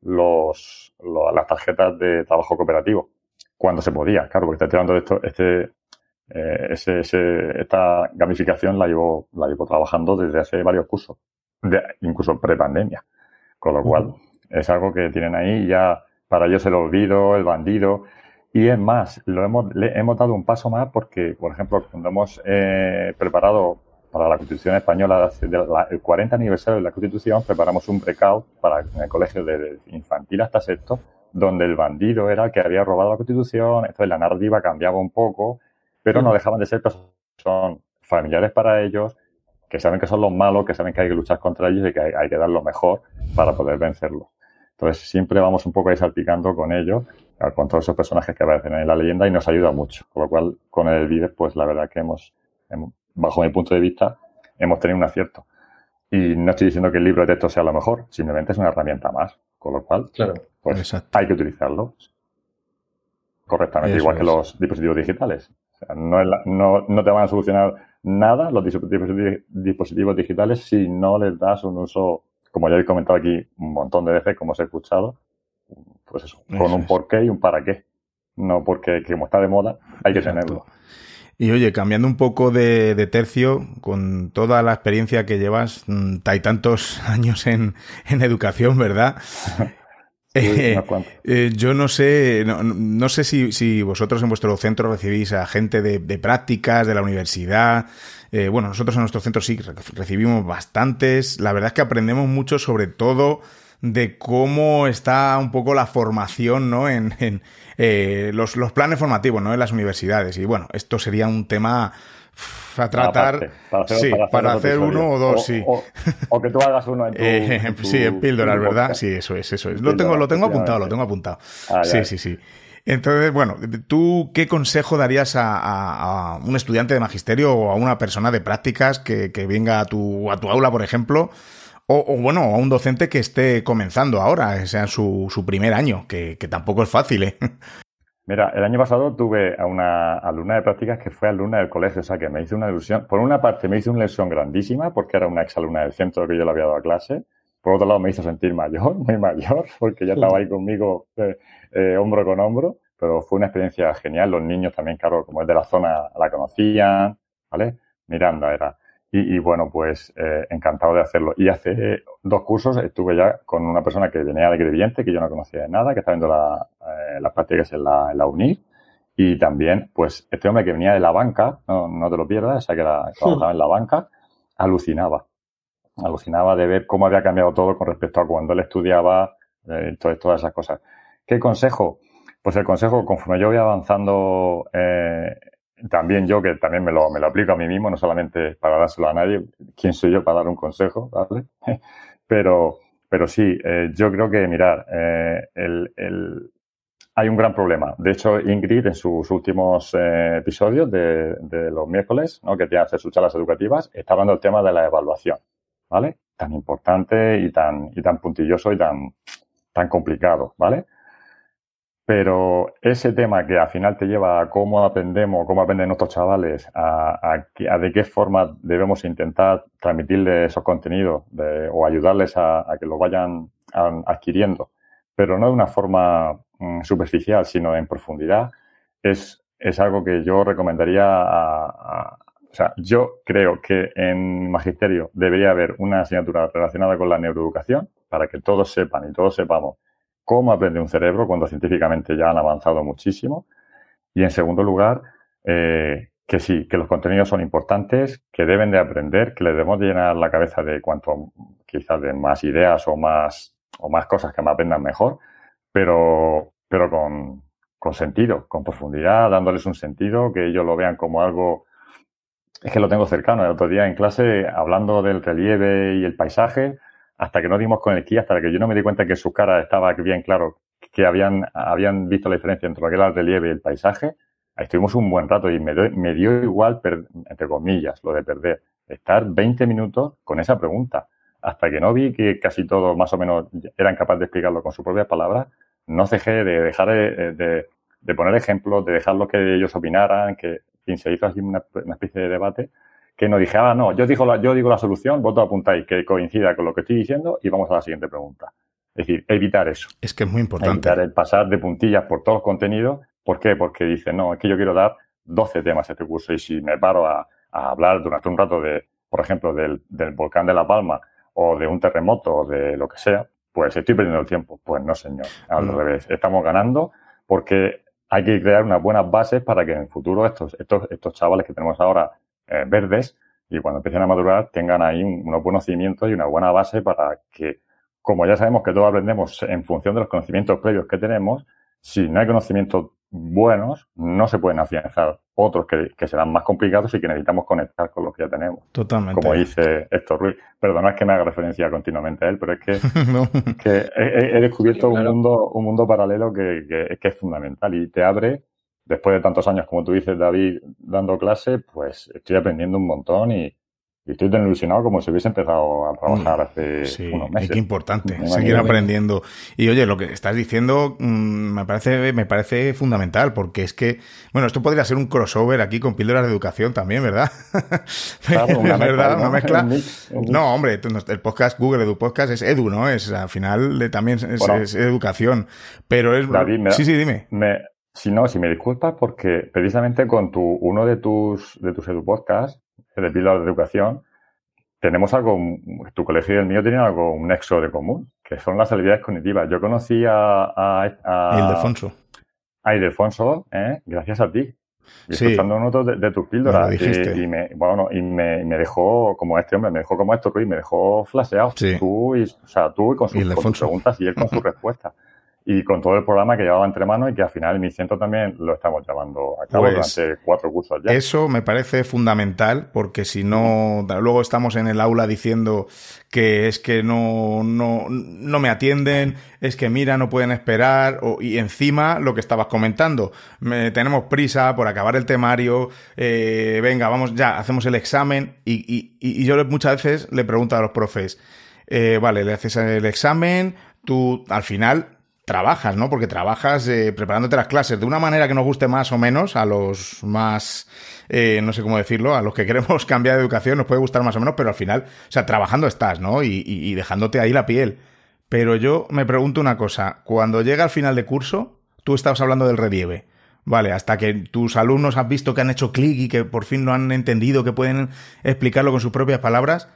los, los las tarjetas de trabajo cooperativo, cuando se podía, claro, porque estoy hablando de esto, este Eh, ese, ese, esta gamificación la llevo, la llevo trabajando desde hace varios cursos, de, incluso pre-pandemia, con lo cual uh-huh. es algo que tienen ahí ya para ellos el olvido, el bandido, y es más, lo hemos, le hemos dado un paso más porque, por ejemplo, cuando hemos eh, preparado para la Constitución Española de la, el cuarenta aniversario de la Constitución, preparamos un breakout para en el colegio de infantil hasta sexto, donde el bandido era el que había robado la Constitución, entonces la narrativa cambiaba un poco, pero no dejaban de ser personas que son familiares para ellos, que saben que son los malos, que saben que hay que luchar contra ellos y que hay, hay que dar lo mejor para poder vencerlos. Entonces, siempre vamos un poco ahí salpicando con ellos, con todos esos personajes que aparecen en la leyenda y nos ayuda mucho. Con lo cual, con el vídeo, pues la verdad que hemos, hemos, bajo mi punto de vista, hemos tenido un acierto. Y no estoy diciendo que el libro de texto sea lo mejor, simplemente es una herramienta más. Con lo cual, claro, pues exacto. Hay que utilizarlo correctamente, eso igual es. Que los dispositivos digitales. O sea, no, es la, no, no te van a solucionar nada los dispositivos, dispositivos digitales si no les das un uso, como ya he comentado aquí un montón de veces, como os he escuchado, pues eso, con eso un es. Porqué y un para qué. No porque, como está de moda, hay que exacto. Tenerlo. Y oye, cambiando un poco de, de tercio, con toda la experiencia que llevas, hay tantos años en, en educación, ¿verdad? Eh, eh, yo no sé, no, no sé si, si vosotros en vuestro centro recibís a gente de, de prácticas, de la universidad. Eh, bueno, nosotros en nuestro centro sí recibimos bastantes. La verdad es que aprendemos mucho, sobre todo de cómo está un poco la formación, ¿no? En, en eh, los, los planes formativos, ¿no? En las universidades. Y bueno, esto sería un tema a tratar, aparte, para hacer, sí, para hacer, para hacer uno o dos, o, sí. O, o que tú hagas uno en tu... Eh, en tu sí, en píldoras, ¿verdad? Podcast. Sí, eso es, eso es. Lo tengo, lo tengo apuntado, lo tengo apuntado. Ah, sí, sí, sí. Entonces, bueno, ¿tú qué consejo darías a, a, a un estudiante de magisterio o a una persona de prácticas que, que venga a tu, a tu aula, por ejemplo? O, o bueno, a un docente que esté comenzando ahora, que sea su, su primer año, que, que tampoco es fácil, ¿eh? Mira, el año pasado tuve a una alumna de prácticas que fue alumna del colegio, o sea que me hizo una ilusión. Por una parte me hizo una ilusión grandísima porque era una exalumna del centro que yo le había dado a clase. Por otro lado me hizo sentir mayor, muy mayor, porque ya estaba ahí conmigo eh, eh, hombro con hombro. Pero fue una experiencia genial. Los niños también, claro, como es de la zona, la conocían, ¿vale? Miranda era. Y, y bueno, pues eh, encantado de hacerlo. Y hace dos cursos estuve ya con una persona que venía de Crevillente, que yo no conocía de nada, que estaba viendo la, eh, las prácticas en la, en la UNIR. Y también, pues, este hombre que venía de la banca, no, no te lo pierdas, o sea, que era, trabajaba en la banca, alucinaba. Alucinaba de ver cómo había cambiado todo con respecto a cuando él estudiaba, eh, todas, todas esas cosas. ¿Qué consejo? Pues el consejo, conforme yo voy avanzando eh, también yo, que también me lo, me lo aplico a mí mismo, no solamente para dárselo a nadie, ¿quién soy yo para dar un consejo? ¿Vale? Pero, pero sí, eh, yo creo que, mirar, eh, el, el, hay un gran problema. De hecho, Ingrid, en sus últimos eh, episodios de, de los miércoles, ¿no?, que tiene que hacer sus charlas educativas, está hablando del tema de la evaluación, ¿vale? Tan importante y tan, y tan puntilloso y tan, tan complicado, ¿vale? Pero ese tema que al final te lleva a cómo aprendemos, cómo aprenden nuestros chavales, a, a, a de qué forma debemos intentar transmitirles esos contenidos de, o ayudarles a, a que los vayan a, adquiriendo, pero no de una forma mm, superficial, sino en profundidad, es, es algo que yo recomendaría a, a... O sea, yo creo que en magisterio debería haber una asignatura relacionada con la neuroeducación para que todos sepan y todos sepamos cómo aprende un cerebro cuando científicamente ya han avanzado muchísimo. Y en segundo lugar, eh, que sí, que los contenidos son importantes, que deben de aprender, que les debemos de llenar la cabeza de cuanto quizás de más ideas o más, o más cosas que me aprendan mejor, pero, pero con, con sentido, con profundidad, dándoles un sentido, que ellos lo vean como algo... Es que lo tengo cercano. El otro día en clase, hablando del relieve y el paisaje, hasta que no dimos con el ki, hasta que yo no me di cuenta que su cara estaba bien claro, que habían, habían visto la diferencia entre lo que era el relieve y el paisaje, ahí estuvimos un buen rato y me, doy, me dio igual, per, entre comillas, lo de perder, estar veinte minutos con esa pregunta. Hasta que no vi que casi todos más o menos eran capaces de explicarlo con sus propias palabras, no cejé de dejar de, de, de poner ejemplos, de dejar lo que ellos opinaran, que en fin, se hizo así una, una especie de debate, que no dije, ah, no, yo digo, la, yo digo la solución, vosotros apuntáis que coincida con lo que estoy diciendo y vamos a la siguiente pregunta. Es decir, evitar eso. Es que es muy importante. Evitar el pasar de puntillas por todos los contenidos. ¿Por qué? Porque dice, no, es que yo quiero dar doce temas a este curso y si me paro a, a hablar durante un rato de, por ejemplo, del, del volcán de La Palma o de un terremoto o de lo que sea, pues estoy perdiendo el tiempo. Pues no, señor. Al mm. revés. Estamos ganando porque hay que crear unas buenas bases para que en el futuro estos, estos, estos chavales que tenemos ahora eh, verdes y cuando empiecen a madurar tengan ahí un, unos buenos cimientos y una buena base para que, como ya sabemos que todos aprendemos en función de los conocimientos previos que tenemos, si no hay conocimientos buenos, no se pueden afianzar otros que, que serán más complicados y que necesitamos conectar con los que ya tenemos. Totalmente. Como dice Héctor Ruiz. Perdona que me haga referencia continuamente a él, pero es que, no. que he, he descubierto sí, claro. un mundo un mundo paralelo que, que, que es fundamental y te abre, después de tantos años, como tú dices, David, dando clase, pues estoy aprendiendo un montón y Y estoy tan ilusionado como si hubiese empezado a trabajar hace sí, unos meses. Y qué importante, seguir aprendiendo. Y oye, lo que estás diciendo mmm, me parece me parece fundamental, porque es que, bueno, esto podría ser un crossover aquí con píldoras de educación también, ¿verdad? Claro, una ¿verdad? mezcla, ¿no? Una mezcla. Un mix, un mix. No, hombre, el podcast, Google Edu Podcast es edu, ¿no? Es al final de, también es, bueno, es educación. Pero es... David, me, sí, sí, dime. Me, si no, si me disculpas, porque precisamente con tu uno de tus de tus Edu Podcasts, de píldoras de educación, tenemos algo, tu colegio y el mío tienen algo, un nexo de común, que son las habilidades cognitivas. Yo conocí a... a, a Ildefonso. A Ildefonso, ¿eh? Gracias a ti. Sí. Escuchando uno de, de tus píldoras. Me y, y, me, bueno, y me, me dejó, como este hombre, me dejó como esto, y me dejó flasheado. Sí. Tú, y, o sea, tú con, sus, con tus preguntas y él con sus respuestas. Y con todo el programa que llevaba entre manos y que al final en mi centro también lo estamos llevando a cabo pues, durante cuatro cursos ya. Eso me parece fundamental, porque si no, luego estamos en el aula diciendo que es que no, no, no me atienden, es que mira, no pueden esperar, o, y encima lo que estabas comentando, me, tenemos prisa por acabar el temario, eh, venga, vamos ya, hacemos el examen, y, y, y yo muchas veces le pregunto a los profes, eh, vale, le haces el examen, tú al final trabajas, ¿no? Porque trabajas eh, preparándote las clases de una manera que nos guste más o menos a los más, eh, no sé cómo decirlo, a los que queremos cambiar de educación nos puede gustar más o menos, pero al final, o sea, trabajando estás, ¿no? Y, y, y dejándote ahí la piel. Pero yo me pregunto una cosa, cuando llega al final de curso, tú estabas hablando del relieve, vale, hasta que tus alumnos han visto que han hecho clic y que por fin lo han entendido, que pueden explicarlo con sus propias palabras.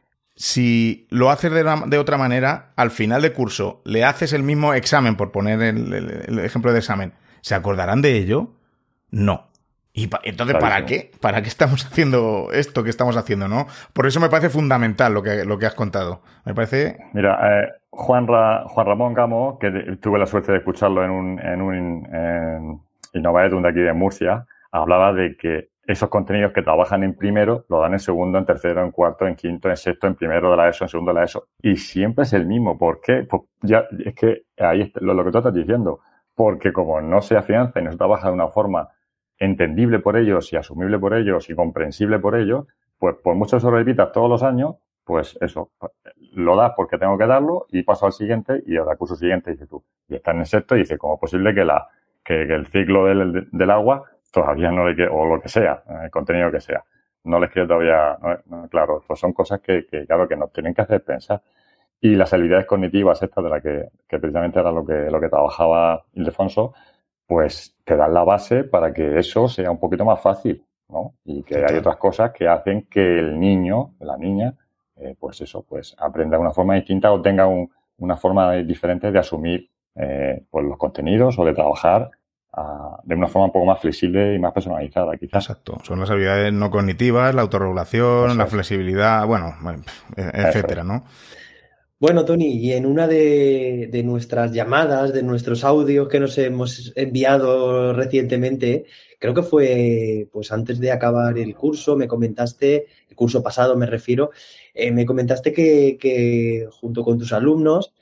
Si lo haces de, una, de otra manera, al final de curso le haces el mismo examen, por poner el, el, el ejemplo de examen, ¿se acordarán de ello? No. Y pa, entonces, ¿para claro. qué? ¿Para qué estamos haciendo esto que estamos haciendo, no? Por eso me parece fundamental lo que, lo que has contado. Me parece... Mira, eh, Juan, Ra, Juan Ramón Gamo, que tuve la suerte de escucharlo en un, en un en Innovaetum de aquí de Murcia, hablaba de que esos contenidos que trabajan en primero lo dan en segundo, en tercero, en cuarto, en quinto, en sexto, en primero de la ESO, en segundo de la ESO. Y siempre es el mismo. ¿Por qué? Pues ya, es que ahí está lo, lo que tú estás diciendo. Porque como no se afianza y no se trabaja de una forma entendible por ellos y asumible por ellos y comprensible por ellos, pues por mucho que se lo repitas todos los años, pues eso, lo das porque tengo que darlo y paso al siguiente y al curso siguiente, dices tú. Y está en el sexto y dice, ¿cómo es posible que la que, que el ciclo del, del agua todavía no le quede, o lo que sea, el contenido que sea, no les quede todavía, no, no, claro, pues son cosas que, que, claro, que nos tienen que hacer pensar. Y las habilidades cognitivas estas de las que, que precisamente era lo que, lo que trabajaba Ildefonso, pues te dan la base para que eso sea un poquito más fácil, ¿no? Y que hay otras cosas que hacen que el niño, la niña, eh, pues eso, pues aprenda de una forma distinta o tenga un, una forma diferente de asumir eh, pues los contenidos o de trabajar a, de una forma un poco más flexible y más personalizada, quizás. Exacto. Son las habilidades no cognitivas, la autorregulación, eso la es. flexibilidad, bueno, etcétera, ¿no? Bueno, Tony, y en una de, de nuestras llamadas, de nuestros audios que nos hemos enviado recientemente, creo que fue pues antes de acabar el curso, me comentaste, el curso pasado me refiero, eh, me comentaste que, que junto con tus alumnos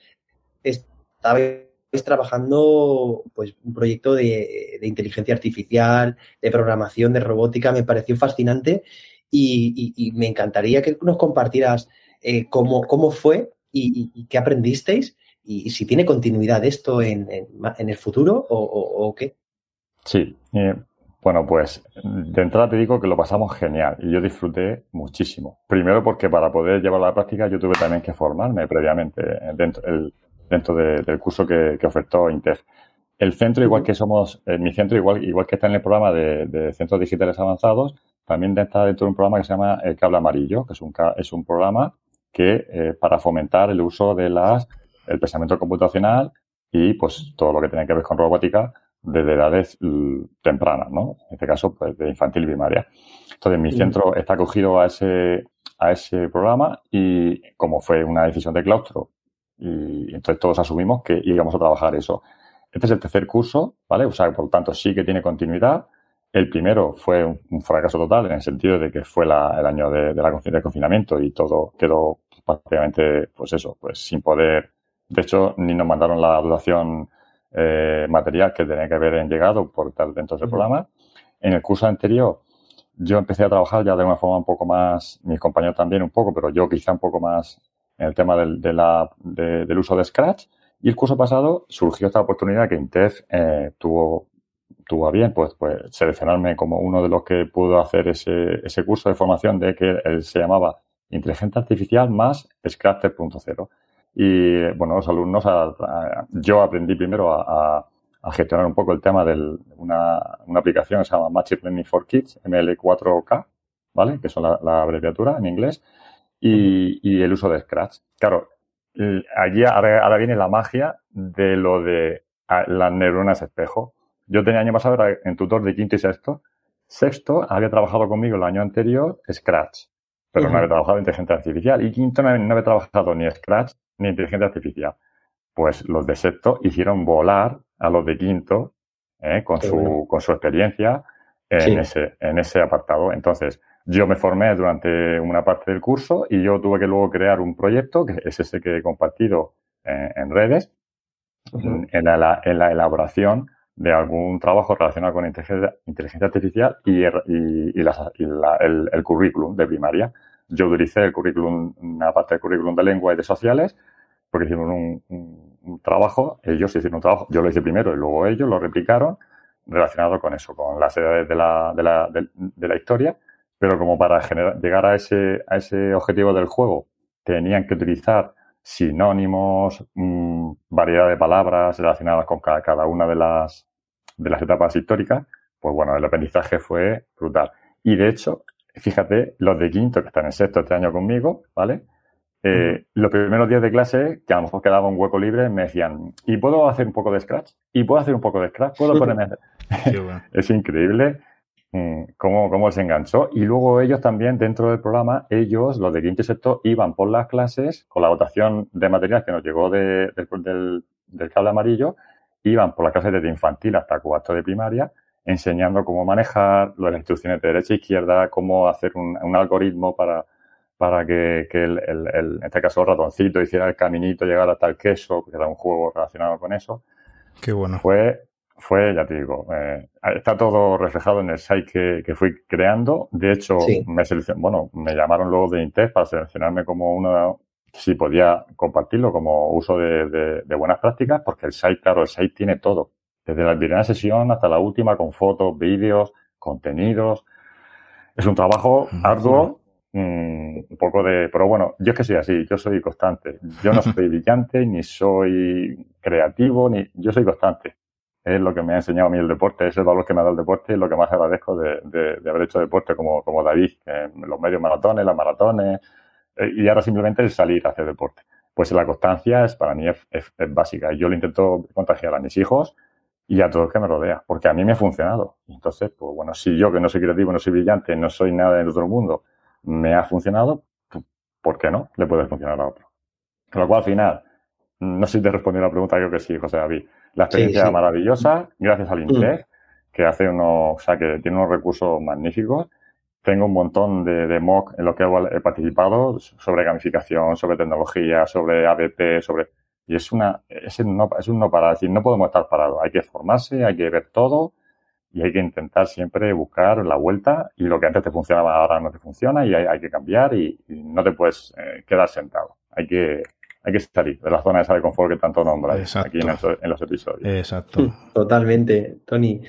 estabais trabajando pues un proyecto de, de inteligencia artificial, de programación, de robótica, me pareció fascinante y, y, y me encantaría que nos compartieras eh, cómo, cómo fue y, y, y qué aprendisteis y, y si tiene continuidad esto en, en, en el futuro o, o, o qué. Sí, eh, bueno, pues de entrada te digo que lo pasamos genial y yo disfruté muchísimo. Primero porque para poder llevarlo a la práctica yo tuve también que formarme previamente dentro, el, dentro de, del curso que, que ofertó INTEF. El centro, igual que somos, eh, mi centro, igual, igual que está en el programa de, de Centros Digitales Avanzados, también está dentro de un programa que se llama El Cable Amarillo, que es un, es un programa que eh, para fomentar el uso de las el pensamiento computacional y pues todo lo que tiene que ver con robótica desde edades uh, tempranas, ¿no? En este caso, pues de infantil y primaria. Entonces, mi centro está acogido a ese a ese programa y como fue una decisión de claustro y entonces todos asumimos que íbamos a trabajar eso. Este es el tercer curso, ¿vale? O sea, por lo tanto, sí que tiene continuidad. El primero fue un, un fracaso total en el sentido de que fue la, el año de, de la del confinamiento y todo quedó prácticamente, pues eso, pues sin poder. De hecho, ni nos mandaron la duración eh, material que tenía que haber llegado por tal dentro del uh-huh. programa. En el curso anterior, yo empecé a trabajar ya de una forma un poco más, mis compañeros también un poco, pero yo quizá un poco más en el tema del, de la, de, del uso de Scratch. Y el curso pasado surgió esta oportunidad que INTEF eh, tuvo tuvo a bien pues, pues seleccionarme como uno de los que pudo hacer ese, ese curso de formación de que él se llamaba Inteligencia Artificial más Scratch tres punto cero. Y bueno, los alumnos, a, a, yo aprendí primero a, a, a gestionar un poco el tema de una, una aplicación que se llama Machine Learning for Kids, M L cuatro K, ¿vale? Que son la, la abreviatura en inglés, y, y el uso de Scratch. Claro, allí ahora, ahora viene la magia de lo de las neuronas espejo. Yo tenía año pasado, era en tutor de quinto y sexto. Sexto, había trabajado conmigo el año anterior Scratch, pero uh-huh. no había trabajado en inteligencia artificial. Y quinto, no había, no había trabajado ni Scratch ni inteligencia artificial. Pues los de sexto hicieron volar a los de quinto eh, con, su, bueno. con su experiencia en, sí. ese, en ese apartado. Entonces, yo me formé durante una parte del curso y yo tuve que luego crear un proyecto, que es ese que he compartido en, en redes, uh-huh. en, la, en la elaboración de algún trabajo relacionado con inteligencia, inteligencia artificial y, y, y, la, y la, el, el currículum de primaria. Yo utilicé el currículum, una parte del currículum de lengua y de sociales, porque hicieron un, un, un trabajo, ellos hicieron un trabajo, yo lo hice primero y luego ellos lo replicaron relacionado con eso, con las edades de la, de la, de, de la historia, pero como para generar, llegar a ese, a ese objetivo del juego tenían que utilizar sinónimos, mmm, variedad de palabras relacionadas con cada, cada una de las, de las etapas históricas, pues bueno, el aprendizaje fue brutal. Y de hecho, fíjate, los de quinto que están en sexto este año conmigo, ¿vale? Eh, uh-huh. Los primeros días de clase, que a lo mejor quedaba un hueco libre, me decían, ¿y puedo hacer un poco de Scratch? ¿Y puedo hacer un poco de Scratch? ¿Puedo ponerme? Sí, bueno. Es increíble mmm, cómo, cómo se enganchó. Y luego ellos también, dentro del programa, ellos, los de quinto y sexto, iban por las clases con la dotación de material que nos llegó de, de, del, del cable amarillo, iban por las clases desde infantil hasta cuarto de primaria enseñando cómo manejar las instrucciones de derecha e izquierda, cómo hacer un, un algoritmo para, para que, que el, el, el, en este caso el ratoncito hiciera el caminito, llegara hasta el queso, que era un juego relacionado con eso. Qué bueno. Fue, fue ya te digo, eh, está todo reflejado en el site que, que fui creando. De hecho, Sí. me seleccion, bueno, me llamaron luego de Intel para seleccionarme como uno, si podía compartirlo como uso de, de, de buenas prácticas, porque el site, claro, el site tiene todo. Desde la primera sesión hasta la última, con fotos, vídeos, contenidos. Es un trabajo arduo, mmm, un poco de... Pero bueno, yo es que soy así, yo soy constante. Yo no soy brillante, ni soy creativo, ni yo soy constante. Es lo que me ha enseñado a mí el deporte, es el valor que me ha dado el deporte y lo que más agradezco de, de, de haber hecho deporte como, como David, eh, los medios maratones, las maratones, eh, y ahora simplemente el salir a hacer deporte. Pues la constancia es para mí es, es, es básica. Yo lo intento contagiar a mis hijos y a todos los que me rodean, porque a mí me ha funcionado. Entonces, pues bueno, si yo, que no soy creativo, no soy brillante, no soy nada del otro mundo, me ha funcionado, ¿por qué no? Le puede funcionar a otro. Con lo cual, al final, no sé si te respondí la pregunta, creo que sí, José David. La experiencia Sí, sí. maravillosa, gracias al INTEC, Mm. que hace unos, o sea, que tiene unos recursos magníficos. Tengo un montón de, de mock en los que he participado sobre gamificación, sobre tecnología, sobre A B P, sobre... Y es una, es un no, es un no parar, es decir, no podemos estar parados. Hay que formarse, hay que ver todo y hay que intentar siempre buscar la vuelta y lo que antes te funcionaba ahora no te funciona y hay, hay que cambiar y, y no te puedes eh, quedar sentado. Hay que, hay que salir de la zona esa de confort que tanto nombras aquí en, eso, en los episodios. Exacto. Totalmente, Tony.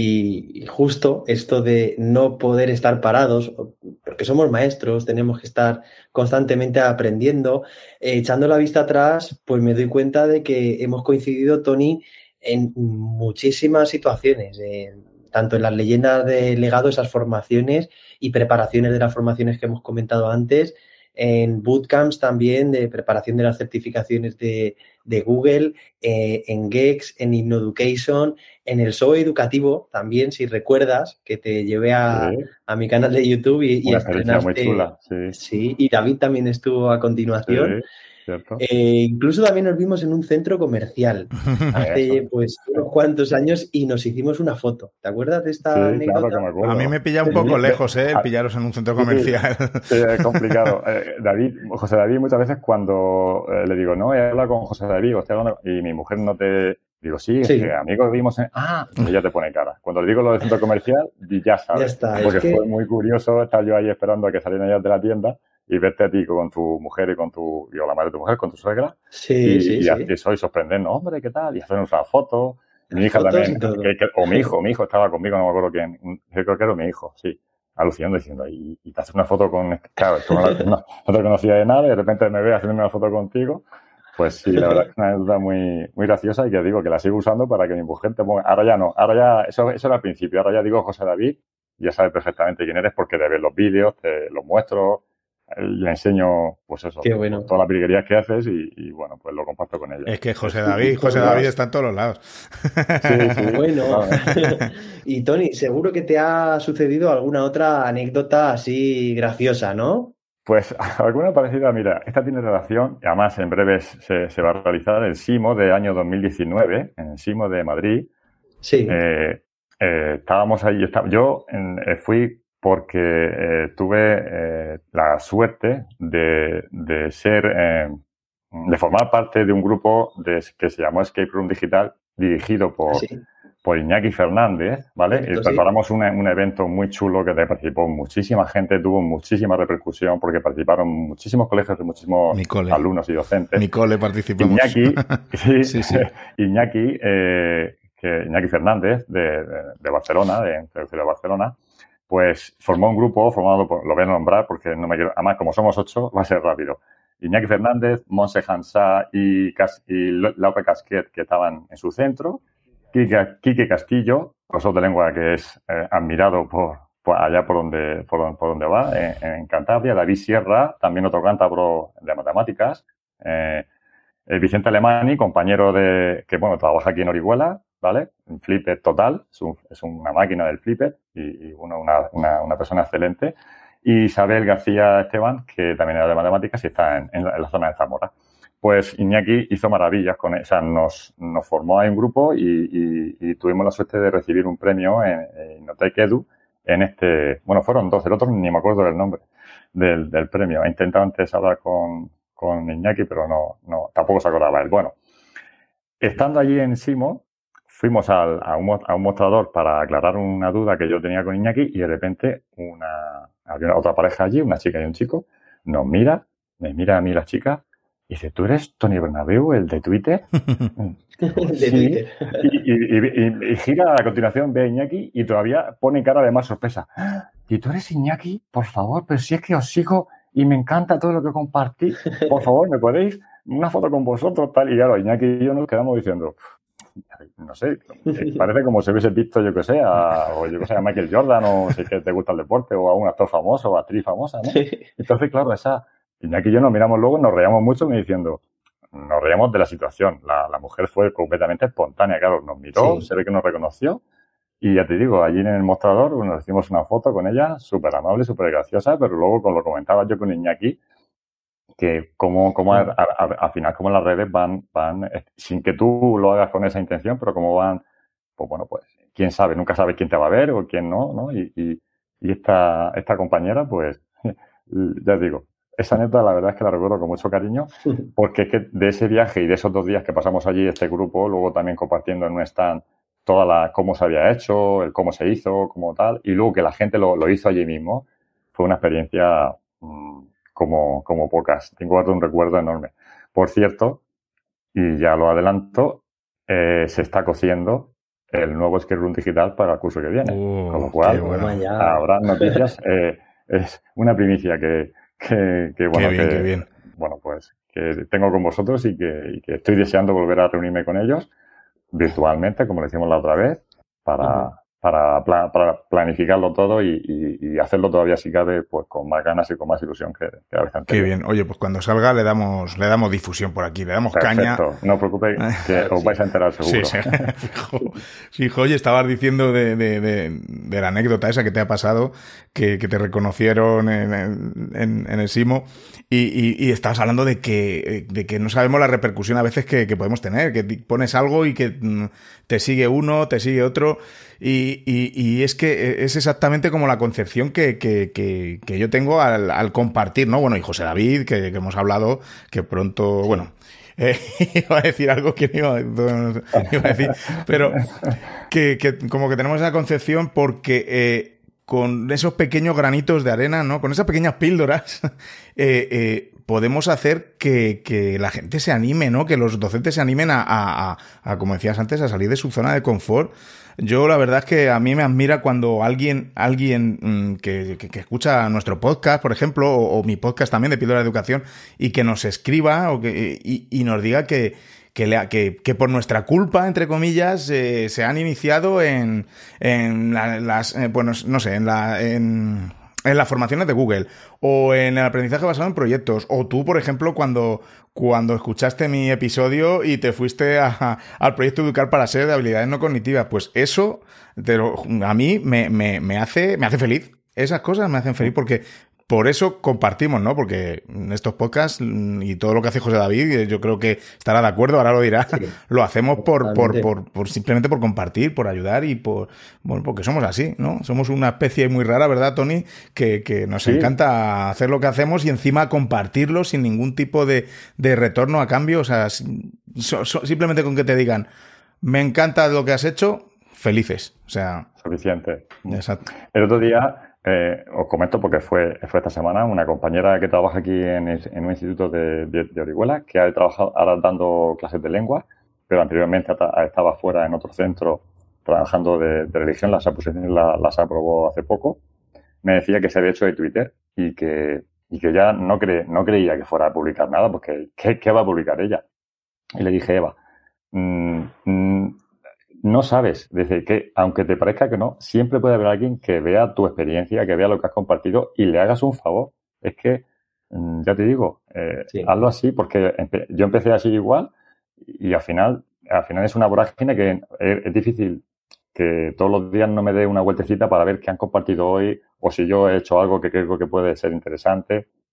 Y justo esto de no poder estar parados, porque somos maestros, tenemos que estar constantemente aprendiendo. Eh, echando la vista atrás, pues me doy cuenta de que hemos coincidido, Tony, en muchísimas situaciones, eh, tanto en las leyendas de legado, esas formaciones y preparaciones de las formaciones que hemos comentado antes, en bootcamps también de preparación de las certificaciones de, de Google, eh, en Gex, en InnoEducation, en el S O E educativo también, si recuerdas, que te llevé a, sí. a mi canal de YouTube y, y una experiencia muy chula, sí. Sí, y David también estuvo a continuación. Sí, cierto. Eh, incluso también nos vimos en un centro comercial hace pues unos cuantos años y nos hicimos una foto. ¿Te acuerdas de esta sí, anécdota? Claro que me acuerdo. A mí me pilla un poco sí, lejos, ¿eh? El pillaros en un centro comercial. Sí, sí es complicado. Eh, David, José David, muchas veces cuando eh, le digo, no, he hablado con José David, o estoy hablando, y mi mujer no te... Digo, sí, sí. es que amigos vimos en... Ah, y ella te pone cara. Cuando le digo lo del centro comercial, ya sabes. Ya está, porque es que... fue muy curioso estar yo ahí esperando a que salieran ellas de la tienda y verte a ti con tu mujer y con tu... Yo, la madre de tu mujer, con tu suegra. Sí, y, sí, y, sí. y soy sorprendernos, hombre, ¿qué tal? Y hacernos una foto. Mi hija también, que, que, o mi hijo, mi hijo estaba conmigo, no me acuerdo quién, creo que era mi hijo, sí, alucinando diciendo, y, y te haces una foto con, claro, tú no, no, no te conocía de nada y de repente me ve haciendo una foto contigo, pues sí, la verdad es una anécdota muy, muy graciosa y que digo que la sigo usando para que mi mujer te ponga, ahora ya no, ahora ya, eso, eso era al principio, ahora ya digo José David, ya sabes perfectamente quién eres porque te ves los vídeos, te los muestro, le enseño, pues eso, Qué bueno. todas las virguerías que haces y, y, bueno, pues lo comparto con ella. Es que José David, José David está en todos los lados. Sí, sí. Bueno, y Tony, seguro que te ha sucedido alguna otra anécdota así graciosa, ¿no? Pues alguna parecida, mira, esta tiene relación, y además en breve se, se va a realizar el SIMO de año dos mil diecinueve, en el SIMO de Madrid. Sí. Eh, eh, estábamos ahí, estaba, yo en, eh, fui porque eh, tuve eh, la suerte de, de ser, eh, de formar parte de un grupo de, que se llamó Escape Room Digital, dirigido por, sí. por Iñaki Fernández, ¿vale? Cierto, y preparamos sí. una, un evento muy chulo que participó muchísima gente, tuvo muchísima repercusión porque participaron muchísimos colegios y muchísimos alumnos y docentes. Mi cole participamos. Iñaki, sí, sí, sí. Iñaki, eh, que Iñaki Fernández de, de, de Barcelona, de, de Barcelona, pues formó un grupo formado por, lo voy a nombrar porque no me quiero, además como somos ocho va a ser rápido. Iñaki Fernández, Monse Hansá y, y Laura Casquet, que estaban en su centro, Quique Castillo, profesor de lengua que es eh, admirado por, por allá por donde, por, por donde va, en, en Cantabria, David Sierra, también otro cántabro de matemáticas, eh, el Vicente Alemani, compañero de, que bueno, trabaja aquí en Orihuela, ¿vale? En Flipper total, es, un, es una máquina del Flipper y, y bueno, una, una, una persona excelente. Y Isabel García Esteban, que también era de matemáticas y está en, en, la, en la zona de Zamora. Pues Iñaki hizo maravillas con él. O sea, nos, nos formó ahí un grupo y, y, y tuvimos la suerte de recibir un premio en, en Innotech Edu en este... Bueno, fueron dos, el otro ni me acuerdo del nombre del, del premio. He intentado antes hablar con, con Iñaki, pero no, no, tampoco se acordaba él. Bueno, estando allí en Simo, fuimos al, a, un, a un mostrador para aclarar una duda que yo tenía con Iñaki y de repente una, había otra pareja allí, una chica y un chico, nos mira, me mira a mí la chica y dice, ¿tú eres Tony Bernabéu, el de Twitter? de sí. Twitter. Y, y, y, y gira a continuación, ve a Iñaki y todavía pone cara de más sorpresa. ¿Y tú eres Iñaki? Por favor, pero si es que os sigo y me encanta todo lo que compartí. Por favor, ¿me podéis una foto con vosotros? Tal. Y claro, Iñaki y yo nos quedamos diciendo, no sé, parece como si hubiese visto, yo que sé, a, o yo que sé, a Michael Jordan, o si que te gusta el deporte, o a un actor famoso, o actriz famosa, ¿no? Entonces, claro, esa... Iñaki y yo nos miramos luego y nos reíamos mucho me diciendo, nos reíamos de la situación. La, la mujer fue completamente espontánea, claro, nos miró, sí. Se ve que nos reconoció y ya te digo, allí en el mostrador nos hicimos una foto con ella, súper amable, súper graciosa, pero luego, como lo comentaba yo con Iñaki, que como, como a, a, a, al final como las redes van, van, sin que tú lo hagas con esa intención, pero como van, pues bueno, pues quién sabe, nunca sabes quién te va a ver o quién no, ¿no? Y, y, y esta, esta compañera, pues, ya digo, esa anécdota la verdad es que la recuerdo con mucho cariño porque es que de ese viaje y de esos dos días que pasamos allí este grupo, luego también compartiendo en un stand toda la cómo se había hecho, el cómo se hizo, como tal, y luego que la gente lo, lo hizo allí mismo, fue una experiencia mmm, como, como pocas. Tengo un recuerdo enorme. Por cierto, y ya lo adelanto, eh, se está cociendo el nuevo Escape digital para el curso que viene. Uh, con lo cual, bueno. habrá noticias. Eh, es una primicia que Que, que bueno, qué bien, que, qué bien. bueno, pues que tengo con vosotros y que, y que estoy deseando volver a reunirme con ellos virtualmente, como lo hicimos la otra vez, para, uh-huh. para, para planificarlo todo y, y, y hacerlo todavía, si cabe, pues con más ganas y con más ilusión que, que la vez anterior. Qué bien. Oye, pues cuando salga le damos le damos difusión por aquí, le damos Perfecto. caña. No os preocupéis, que os vais a enterar seguro. Sí, sí. Fijo, fijo. Oye, estabas diciendo de, de, de, de la anécdota esa que te ha pasado, que, que te reconocieron en, en, en el Simo, y, y, y estabas hablando de que, de que no sabemos la repercusión a veces que, que podemos tener, que pones algo y que te sigue uno, te sigue otro, y, y, y es que es exactamente como la concepción que, que, que, que yo tengo al, al compartir, ¿no? Bueno, y José David, que, que hemos hablado, que pronto, sí. bueno, eh, iba a decir algo que no iba, no iba a decir, pero que, que como que tenemos esa concepción porque eh, con esos pequeños granitos de arena, ¿no? Con esas pequeñas píldoras, eh, eh, podemos hacer que, que la gente se anime, ¿no? Que los docentes se animen a, a, a, a, como decías antes, a salir de su zona de confort. Yo la verdad es que a mí me admira cuando alguien alguien mmm, que, que, que escucha nuestro podcast, por ejemplo, o, o mi podcast también de Píldora de Educación, y que nos escriba o que, y, y nos diga que, que, le, que, que por nuestra culpa, entre comillas, eh, se han iniciado en, en la, las, eh, bueno, no sé, en la... En, en las formaciones de Google o en el aprendizaje basado en proyectos, o tú, por ejemplo, cuando, cuando escuchaste mi episodio y te fuiste a, a, al proyecto Educar para Ser de habilidades no cognitivas, pues eso te lo, a mí me, me, me, hace, me hace feliz. Esas cosas me hacen feliz porque por eso compartimos, ¿no? Porque en estos podcasts y todo lo que hace José David, yo creo que estará de acuerdo, ahora lo dirá, sí, lo hacemos por, por, por, por simplemente por compartir, por ayudar y por, bueno, porque somos así, ¿no? Somos una especie muy rara, ¿verdad, Tony? Que, que nos sí. encanta hacer lo que hacemos y encima compartirlo sin ningún tipo de, de retorno a cambio, o sea, so, so, simplemente con que te digan, me encanta lo que has hecho, felices, o sea... Suficiente. Exacto. El otro día... Eh, os comento porque fue, fue esta semana una compañera que trabaja aquí en, en un instituto de, de, de Orihuela, que ha trabajado ahora dando clases de lengua, pero anteriormente estaba fuera en otro centro trabajando de, de religión, las oposiciones las, las aprobó hace poco. Me decía que se había hecho de Twitter y que, y que ya no, cre, no creía que fuera a publicar nada, porque ¿qué, qué va a publicar ella? Y le dije, Eva, mmm, mmm, no sabes, desde que, aunque te parezca que no, siempre puede haber alguien que vea tu experiencia, que vea lo que has compartido y le hagas un favor. Es que, ya te digo, eh, sí. hazlo así, porque empe- yo empecé así igual y al final, al final es una vorágine que es, es difícil que todos los días no me dé una vueltecita para ver qué han compartido hoy o si yo he hecho algo que creo que puede ser interesante.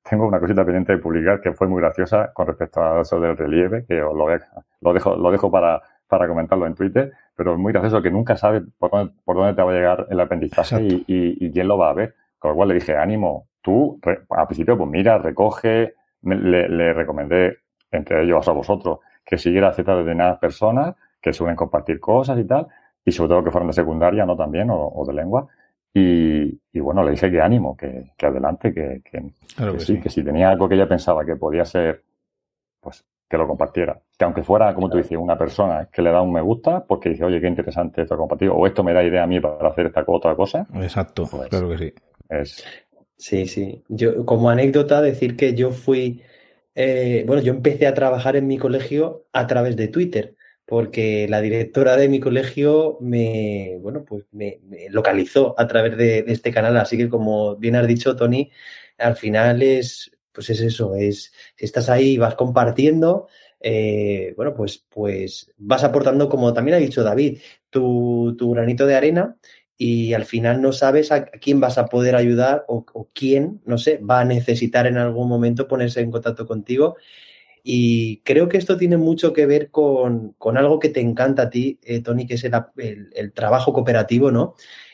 tengo una cosita pendiente de publicar que fue muy graciosa con respecto a eso del relieve, que os lo, lo dejo, lo dejo para, para comentarlo en Twitter, pero es muy gracioso que nunca sabes por dónde, por dónde te va a llegar el aprendizaje y, y, y quién lo va a ver. Con lo cual le dije, ánimo, tú, re, al principio, pues mira, recoge, me, le, le recomendé, entre ellos a vosotros, que siguiera a ciertas determinadas personas que suelen compartir cosas y tal, y sobre todo que fueran de secundaria, ¿no? También, o, o de lengua. Y, y bueno, le dije que ánimo, que, que adelante, que, que, claro que, que sí, sí, que si tenía algo que ella pensaba que podía ser, pues que lo compartiera. Que aunque fuera, como tú dices, una persona que le da un me gusta, porque dice, oye, qué interesante esto compartido, o esto me da idea a mí para hacer esta otra cosa. Exacto, pues, claro que sí. Es... Sí, sí. Yo, como anécdota, decir que yo fui, eh, bueno, yo empecé a trabajar en mi colegio a través de Twitter, porque la directora de mi colegio me, bueno, pues me, me localizó a través de, de este canal. Así que, como bien has dicho, Tony, al final es, pues es eso, es, si estás ahí y vas compartiendo, eh, bueno, pues, pues vas aportando, como también ha dicho David, tu, tu granito de arena. Y al final no sabes a quién vas a poder ayudar o, o quién, no sé, va a necesitar en algún momento ponerse en contacto contigo. Y creo que esto tiene mucho que ver con, con algo que te encanta a ti, eh, Tony, que es el, el, el trabajo cooperativo, ¿no?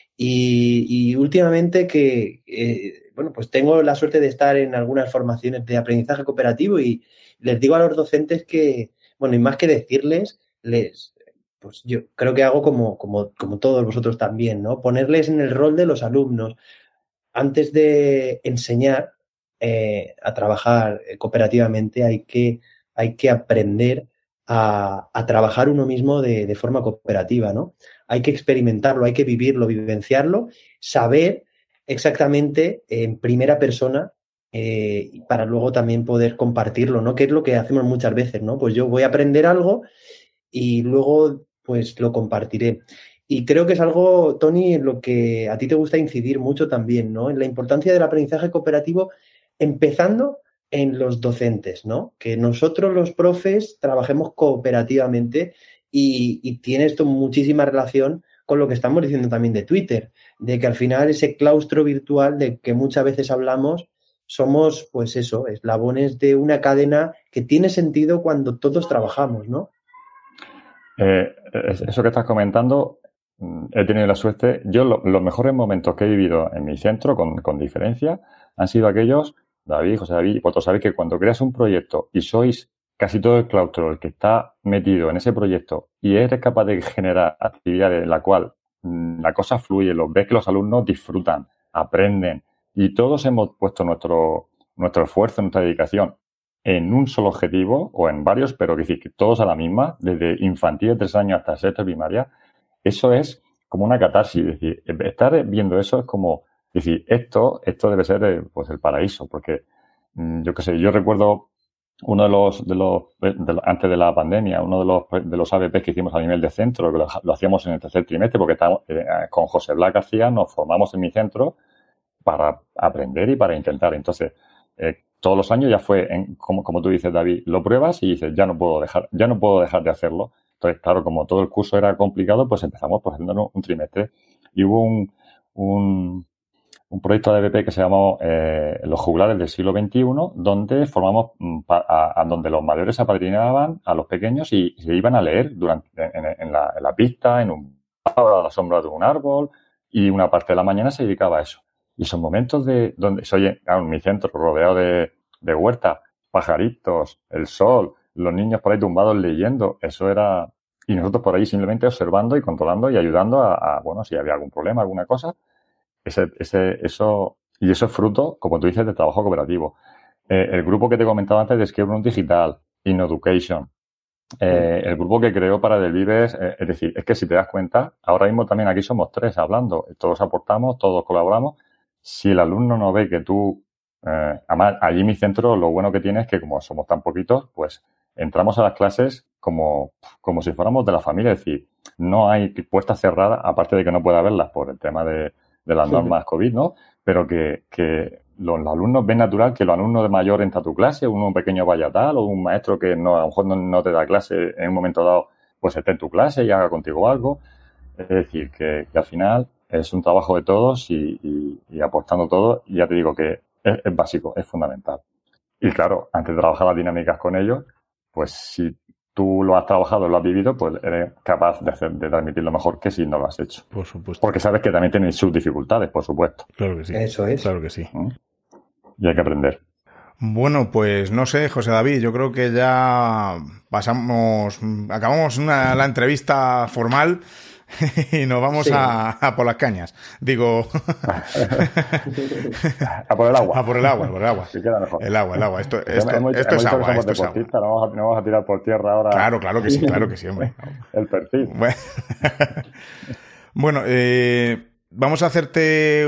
Y, y últimamente que, eh, bueno, pues tengo la suerte de estar en algunas formaciones de aprendizaje cooperativo y les digo a los docentes que, bueno, y más que decirles, les, pues yo creo que hago como, como, como todos vosotros también, ¿no? Ponerles en el rol de los alumnos. Antes de enseñar eh, a trabajar cooperativamente hay que, hay que aprender a, a trabajar uno mismo de, de forma cooperativa, ¿no? Hay que experimentarlo, hay que vivirlo, vivenciarlo, saber exactamente en primera persona eh, para luego también poder compartirlo, ¿no? Que es lo que hacemos muchas veces, ¿no? Pues yo voy a aprender algo y luego pues lo compartiré. Y creo que es algo, Tony, en lo que a ti te gusta incidir mucho también, ¿no? En la importancia del aprendizaje cooperativo, empezando en los docentes, ¿no? Que nosotros los profes trabajemos cooperativamente y, y tiene esto muchísima relación con lo que estamos diciendo también de Twitter, de que al final ese claustro virtual de que muchas veces hablamos, somos, pues eso, eslabones de una cadena que tiene sentido cuando todos trabajamos, ¿no? Eh, eso que estás comentando, he tenido la suerte. Yo lo, los mejores momentos que he vivido en mi centro, con, con diferencia, han sido aquellos, David, José David, y vosotros sabéis que cuando creas un proyecto y sois casi todo el claustro el que está metido en ese proyecto y eres capaz de generar actividades en la cual mmm, la cosa fluye, los ves que los alumnos disfrutan, aprenden y todos hemos puesto nuestro, nuestro esfuerzo, nuestra dedicación en un solo objetivo o en varios, pero que, que todos a la misma, desde infantil de tres años hasta sexto primaria, eso es como una catarsis. Es decir, estar viendo eso es como decir, esto, esto debe ser pues el paraíso, porque yo qué sé, yo recuerdo uno de los, de los, de, antes de la pandemia, uno de los, de los A B Ps que hicimos a nivel de centro, que lo, lo hacíamos en el tercer trimestre, porque estábamos, eh, con José Blas García nos formamos en mi centro para aprender y para intentar. Entonces, eh, todos los años ya fue, en, como, como tú dices, David, lo pruebas y dices, ya no puedo dejar, ya no puedo dejar de hacerlo. Entonces, claro, como todo el curso era complicado, pues empezamos pues, haciendo un trimestre. Y hubo un, un, un proyecto de A B P que se llamó eh, Los Juglares del siglo veintiuno, donde formamos, a, a donde los mayores apadrinaban a los pequeños y se iban a leer durante, en, en, la, en la pista, en un a la sombra de un árbol, y una parte de la mañana se dedicaba a eso. Y son momentos de donde se oye, claro, en mi centro, rodeado de, de huerta, pajaritos, el sol, los niños por ahí tumbados leyendo, eso era... Y nosotros por ahí simplemente observando y controlando y ayudando a, a bueno, si había algún problema, alguna cosa. Ese, ese, eso, y eso es fruto, como tú dices, de trabajo cooperativo. Eh, el grupo que te comentaba antes de Escape Room Digital, InEducation, eh, el grupo que creó para Del Vives, eh, es decir, es que si te das cuenta, ahora mismo también aquí somos tres hablando, todos aportamos, todos colaboramos. Si el alumno no ve que tú, eh, además allí en mi centro lo bueno que tiene es que como somos tan poquitos, pues entramos a las clases como, como si fuéramos de la familia, es decir, no hay puertas cerradas, aparte de que no pueda verlas por el tema de, de las normas COVID, ¿no? Pero que, que los, los alumnos ven natural que los alumnos de mayor entra a tu clase, uno pequeño vaya tal, o un maestro que no, a lo mejor no, no te da clase en un momento dado, pues esté en tu clase y haga contigo algo. Es decir, que, que al final es un trabajo de todos y, y, y aportando todo. Y ya te digo que es, es básico, es fundamental. Y claro, antes de trabajar las dinámicas con ellos, pues si tú lo has trabajado, lo has vivido, pues eres capaz de, hacer, de transmitirlo mejor que si no lo has hecho. Por supuesto. Porque sabes que también tienen sus dificultades, por supuesto. Claro que sí. Eso es. Claro que sí. ¿Mm? Y hay que aprender. Bueno, pues no sé, José David, yo creo que ya pasamos, acabamos una, la entrevista formal y nos vamos sí. a, a por las cañas. Digo... a por el agua. A por el agua, por el agua. Sí, queda mejor. El agua, el agua. Esto, esto, hemos, esto hemos es agua, esto es agua. agua. No vamos, a, no vamos a tirar por tierra ahora. Claro, claro que sí, claro que sí, hombre. El perfil. Bueno, bueno eh, vamos a hacerte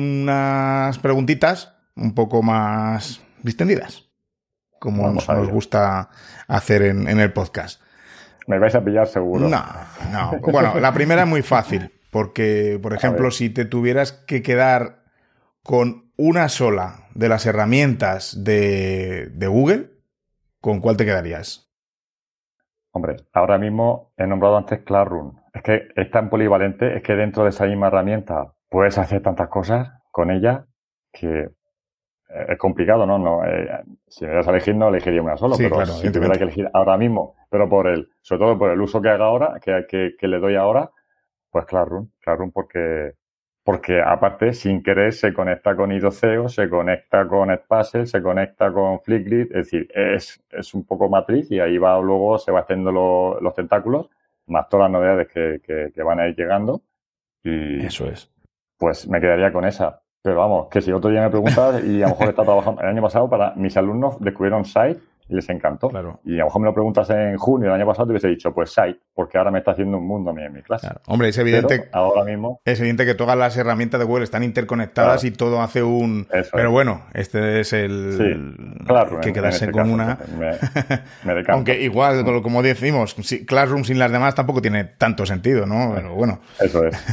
unas preguntitas un poco más distendidas, como nos, nos gusta hacer en, en el podcast. Me vais a pillar seguro. No, no. Bueno, la primera es muy fácil, porque, por ejemplo, si te tuvieras que quedar con una sola de las herramientas de, de Google, ¿con cuál te quedarías? Hombre, ahora mismo he nombrado antes Classroom. Es que es tan polivalente, es que dentro de esa misma herramienta puedes hacer tantas cosas con ella que es complicado, ¿no? no eh, si me das a elegir, no elegiría una sola, sí, pero claro, si tuviera que elegir ahora mismo, pero por el, sobre todo por el uso que haga ahora, que, que, que le doy ahora, pues Classroom, Classroom porque, porque aparte, sin querer, se conecta con Idoceo, se conecta con Edpuzzle, se conecta con Flipgrid, es decir, es, es un poco matriz y ahí va luego, se va extendiendo lo, los tentáculos, más todas las novedades que, que, que van a ir llegando. Y eso es. Pues me quedaría con esa. Pero vamos, que si otro día me preguntas y a lo mejor está trabajando el año pasado para mis alumnos descubrieron Site y les encantó. Claro. Y a lo mejor me lo preguntas en junio del año pasado te hubiese dicho pues Site, porque ahora me está haciendo un mundo a mí en mi clase. Claro. Hombre, es evidente. Pero ahora mismo. Es evidente que todas las herramientas de Google están interconectadas, claro, y todo hace un. Eso Pero es. bueno, este es el. Sí, claro. Que quedarse en con caso, una. Me, me decanto. Aunque igual, como decimos, Classroom sin las demás tampoco tiene tanto sentido, ¿no? Pero bueno. Eso es.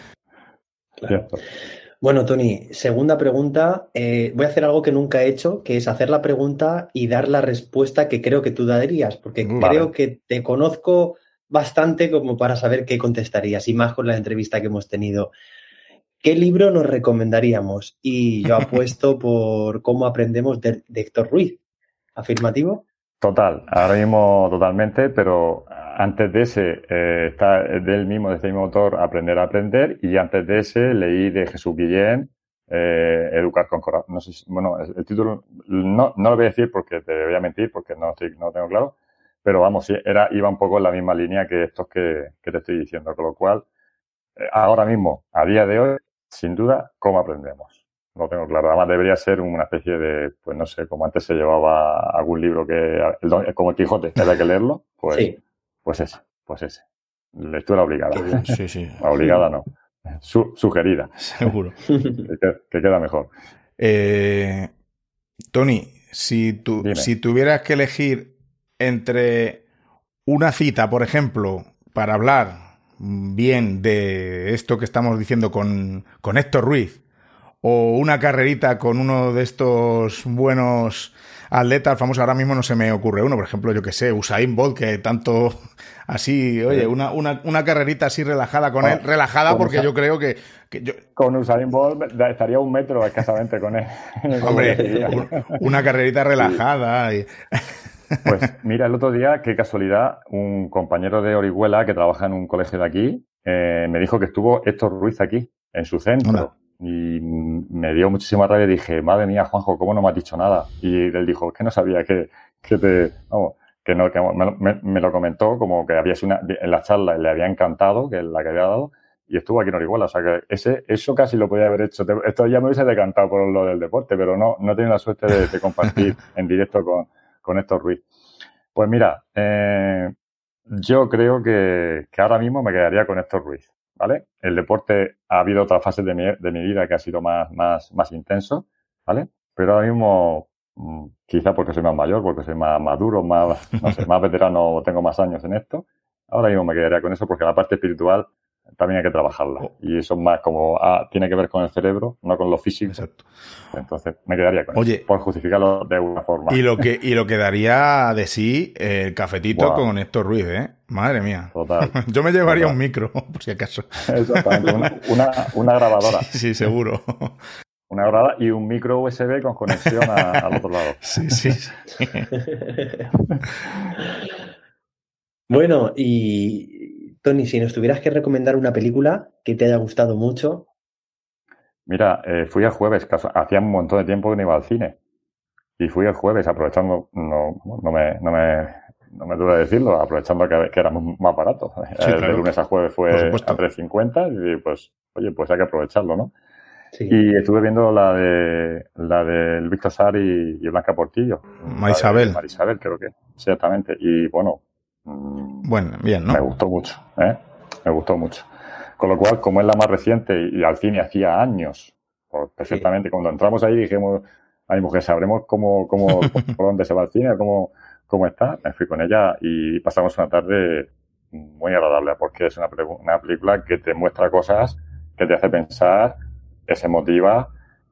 Claro. Bueno, Tony, segunda pregunta. Eh, voy a hacer algo que nunca he hecho, que es hacer la pregunta y dar la respuesta que creo que tú darías, porque vale. creo que te conozco bastante como para saber qué contestarías, y más con la entrevista que hemos tenido. ¿Qué libro nos recomendaríamos? Y yo apuesto por Cómo aprendemos de, de Héctor Ruiz. ¿Afirmativo? Total, ahora mismo totalmente, pero antes de ese eh, está del mismo, de este mismo autor, Aprender a Aprender, y antes de ese leí de Jesús Guillén, eh, Educar con Corazón. No sé si, bueno, el título no, no lo voy a decir porque te voy a mentir, porque no, estoy, no lo tengo claro, pero vamos, sí, era, iba un poco en la misma línea que estos que, que te estoy diciendo, con lo cual, eh, ahora mismo, a día de hoy, sin duda, ¿cómo aprendemos? No tengo claro. Además, debería ser una especie de, pues no sé, como antes se llevaba algún libro que, el, como el Quijote, que había que leerlo, pues, sí. pues ese, pues ese. Lectura obligada. Sí, sí. Obligada no. Su, sugerida. Seguro. que, que queda mejor. Eh, Tony, si, tu, si tuvieras que elegir entre una cita, por ejemplo, para hablar bien de esto que estamos diciendo con, con Héctor Ruiz, o una carrerita con uno de estos buenos atletas famosos, ahora mismo no se me ocurre uno, por ejemplo, yo que sé, Usain Bolt, que tanto así, oye, una, una, una carrerita así relajada con oh, él, relajada porque Usain, yo creo que, que yo... Con Usain Bolt estaría un metro escasamente con él. Hombre, una carrerita relajada. Sí. Y... Pues mira, el otro día, qué casualidad, un compañero de Orihuela que trabaja en un colegio de aquí, eh, me dijo que estuvo Héctor Ruiz aquí, en su centro. Hola. Y me dio muchísima rabia y dije, madre mía, Juanjo, ¿cómo no me has dicho nada? Y él dijo, que no sabía que, que te, vamos, que no, que me, me, me lo comentó como que había sido una, en la charla le había encantado, que la que había dado, y estuvo aquí en Orihuela. O sea que ese, eso casi lo podía haber hecho. Esto ya me hubiese decantado por lo del deporte, pero no, no he tenido la suerte de, de compartir en directo con, con Héctor Ruiz. Pues mira, eh, yo creo que, que ahora mismo me quedaría con Héctor Ruiz. ¿Vale? El deporte, ha habido otras fases de mi, de mi vida que ha sido más, más, más intenso, ¿vale? Pero ahora mismo, quizá porque soy más mayor, porque soy más maduro, más, no sé, más veterano, tengo más años en esto, ahora mismo me quedaría con eso porque la parte espiritual también hay que trabajarla. Y eso es más como, ah, tiene que ver con el cerebro, no con lo físico. Exacto. Entonces, me quedaría con Oye, eso, por justificarlo de una forma. Y lo que, y lo que daría de sí el cafetito wow. con Héctor Ruiz, ¿eh? Madre mía. Total. Yo me llevaría Total. un micro, por si acaso. Exactamente, una, una, una grabadora. Sí, sí, seguro. Una grabadora y un micro U S B con conexión a, al otro lado. Sí, sí. sí. Bueno, y Tony, si nos tuvieras que recomendar una película que te haya gustado mucho. Mira, eh, fui el jueves, hacía un montón de tiempo que no iba al cine. Y fui el jueves, aprovechando, no, no me, no me, no me duele decirlo, aprovechando que, que era más barato. Sí, el claro. de lunes a jueves fue a tres cincuenta y pues, oye, pues hay que aprovecharlo, ¿no? Sí. Y estuve viendo la de la del Víctor Sar y, y Blanca Portillo. Marisabel. Marisabel, creo que, exactamente. Y bueno, mmm, bueno, bien, ¿no? Me gustó mucho, ¿eh? Me gustó mucho. Con lo cual, como es la más reciente y al cine hacía años, pues perfectamente, sí. Cuando entramos ahí dijimos, ay mujer, sabremos cómo, cómo, por dónde se va el cine, cómo, cómo está. Me fui con ella y pasamos una tarde muy agradable porque es una, una película que te muestra cosas, que te hace pensar, es emotiva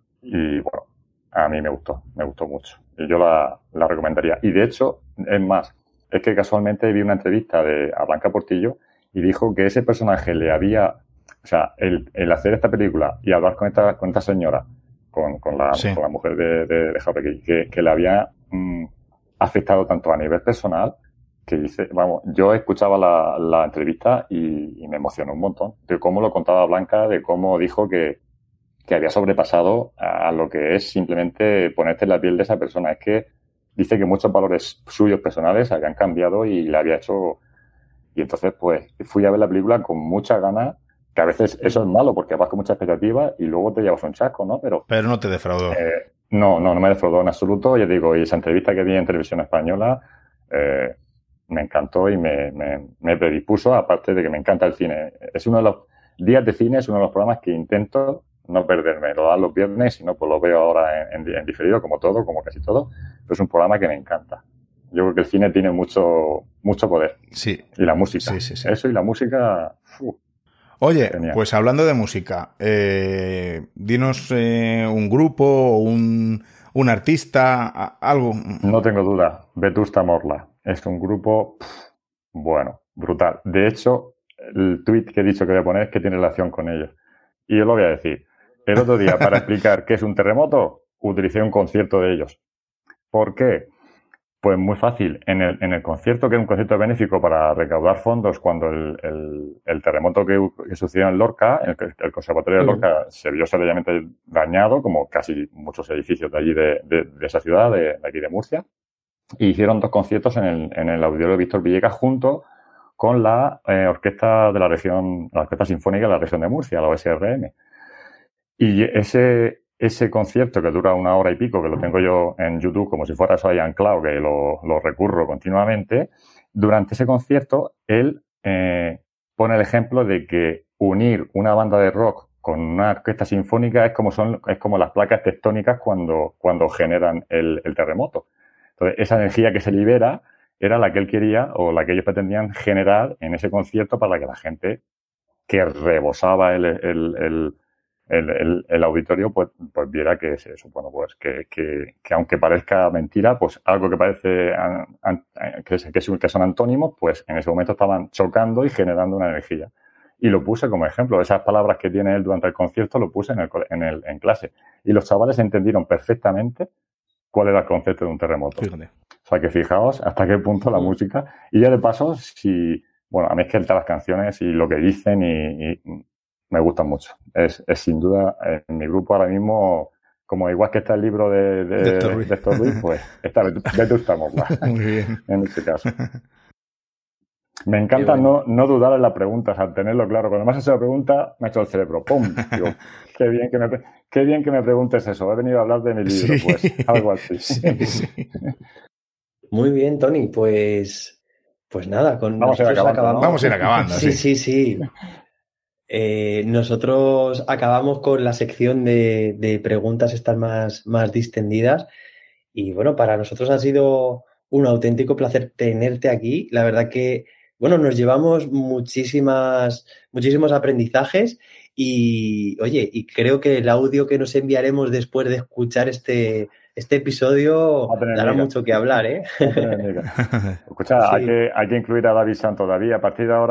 y bueno, a mí me gustó, me gustó mucho. Y yo la, la recomendaría. Y de hecho, es más, es que casualmente vi una entrevista de a Blanca Portillo y dijo que ese personaje le había, o sea, el, el hacer esta película y hablar con esta, con esta señora, con, con, la, sí. con la mujer de, de, de Jauregui, que, que le había mmm, afectado tanto a nivel personal que dice, vamos, yo escuchaba la, la entrevista y, y me emocionó un montón de cómo lo contaba Blanca, de cómo dijo que, que había sobrepasado a lo que es simplemente ponerte en la piel de esa persona. Es que dice que muchos valores suyos personales habían cambiado y le había hecho... Y entonces, pues, fui a ver la película con muchas ganas, que a veces eso es malo porque vas con mucha expectativa y luego te llevas un chasco, ¿no? Pero, Pero no te defraudó. Eh, no, no, no me defraudó en absoluto. Yo digo, y esa entrevista que vi en Televisión Española eh, me encantó y me, me, me predispuso, aparte de que me encanta el cine. Es uno de los días de cine, es uno de los programas que intento no perderme. Lo dan los viernes y no, pues lo veo ahora en, en, en diferido, como todo, como casi todo. Pero es un programa que me encanta. Yo creo que el cine tiene mucho mucho poder. Sí. Y la música. Sí, sí, sí. Eso y la música... Uh, Oye, genial. Pues hablando de música, eh, dinos eh, un grupo o un, un artista, algo. No tengo duda. Vetusta Morla. Es un grupo, pff, bueno, brutal. De hecho, el tweet que he dicho que voy a poner es que tiene relación con ellos. Y yo lo voy a decir. El otro día, para explicar qué es un terremoto, utilicé un concierto de ellos. ¿Por qué? Pues muy fácil. En el, en el concierto, que es un concierto benéfico para recaudar fondos cuando el, el, el terremoto que, que sucedió en Lorca, el, el Conservatorio de Lorca uh-huh. se vio seriamente dañado, como casi muchos edificios de allí de, de, de esa ciudad, de, de aquí de Murcia, y hicieron dos conciertos en el, en el Auditorio Víctor Villegas junto con la eh, orquesta de la región, la Orquesta Sinfónica de la región de Murcia, la O S R M. Y ese... Ese concierto que dura una hora y pico, que lo tengo yo en YouTube como si fuera eso ahí anclado, que lo, lo recurro continuamente, durante ese concierto él eh, pone el ejemplo de que unir una banda de rock con una orquesta sinfónica es como son es como las placas tectónicas cuando, cuando generan el, el terremoto. Entonces, esa energía que se libera era la que él quería o la que ellos pretendían generar en ese concierto para que la gente que rebosaba el, el, el El, el, el auditorio pues, pues viera que es eso, bueno, pues que, que, que aunque parezca mentira, pues algo que parece an, an, que, es, que, es, que son antónimos, pues en ese momento estaban chocando y generando una energía. Y lo puse como ejemplo, esas palabras que tiene él durante el concierto lo puse en, el, en, el, en clase. Y los chavales entendieron perfectamente cuál era el concepto de un terremoto. Fíjate. O sea que fijaos hasta qué punto la música. Y ya de paso, si, bueno, a mí es que las canciones y lo que dicen y, y me gustan mucho. Es, es sin duda, en mi grupo ahora mismo, como igual que está el libro de, de, de Héctor Ruiz, pues está Vetusta Morla. Muy bien. En este caso. Me encanta bueno. no, no dudar en las preguntas, al tenerlo claro. Cuando me has hecho la pregunta, me ha hecho el cerebro. ¡Pum! Digo, qué bien que me, qué bien que me preguntes eso. He venido a hablar de mi libro, sí. pues. Algo así. Sí, sí. Muy bien, Tony. Pues, pues nada, con Vamos a ir acabando. acabamos. ¿no? Vamos a ir acabando. Sí, sí, sí. sí. Eh, nosotros acabamos con la sección de, de preguntas estas más, más distendidas y bueno, para nosotros ha sido un auténtico placer tenerte aquí. La verdad que, bueno, nos llevamos muchísimas, muchísimos aprendizajes y, oye, y creo que el audio que nos enviaremos después de escuchar este, este episodio dará miga. mucho que hablar, ¿eh? Escucha, sí. hay, que, hay que incluir a David Santo. David, a partir de ahora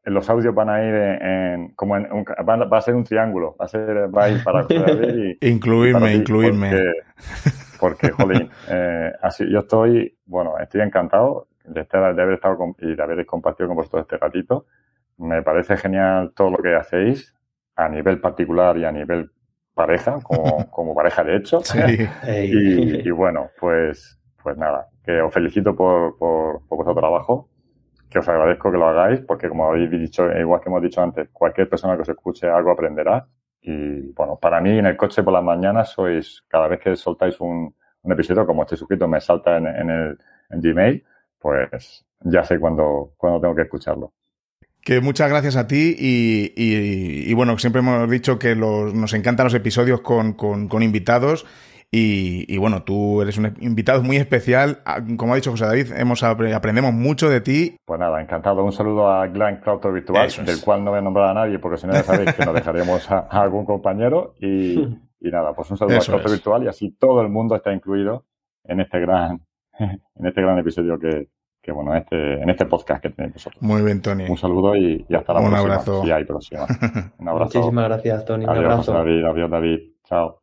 los audios van a ir en, en como en un, va, va a ser un triángulo, va a ser va a ir para José David y incluirme, y para ti, incluirme. Porque, porque jolín, eh, así yo estoy, bueno, estoy encantado de, estar, de haber estado con, y de haber compartido con vosotros este ratito. Me parece genial todo lo que hacéis a nivel particular y a nivel pareja, como, como pareja de hecho. Sí. Y, y bueno, pues, pues nada, que os felicito por, por, por vuestro trabajo, que os agradezco que lo hagáis, porque como habéis dicho, igual que hemos dicho antes, cualquier persona que os escuche algo aprenderá. Y bueno, para mí en el coche por las mañanas sois, cada vez que soltáis un, un episodio, como estoy suscrito, me salta en, en el en Gmail, pues ya sé cuándo, cuándo tengo que escucharlo. Que muchas gracias a ti y, y, y bueno, siempre hemos dicho que los, nos encantan los episodios con, con, con invitados y, y bueno, tú eres un invitado muy especial. Como ha dicho José David, hemos aprendemos mucho de ti. Pues nada, encantado. Un saludo a Glenn Clauto Virtual, es. del cual no voy a nombrar a nadie porque si no ya sabéis que nos dejaremos a, a algún compañero y, y nada, pues un saludo Eso a Clauto es. Virtual y así todo el mundo está incluido en este gran, en este gran episodio que que bueno, este, en este podcast que tenéis vosotros. Muy bien, Tony. Un saludo y, y hasta la un próxima. Abrazo. Si hay próxima. Un abrazo. Muchísimas gracias, Tony. Un adiós, abrazo. José David. Adiós, David. Chao.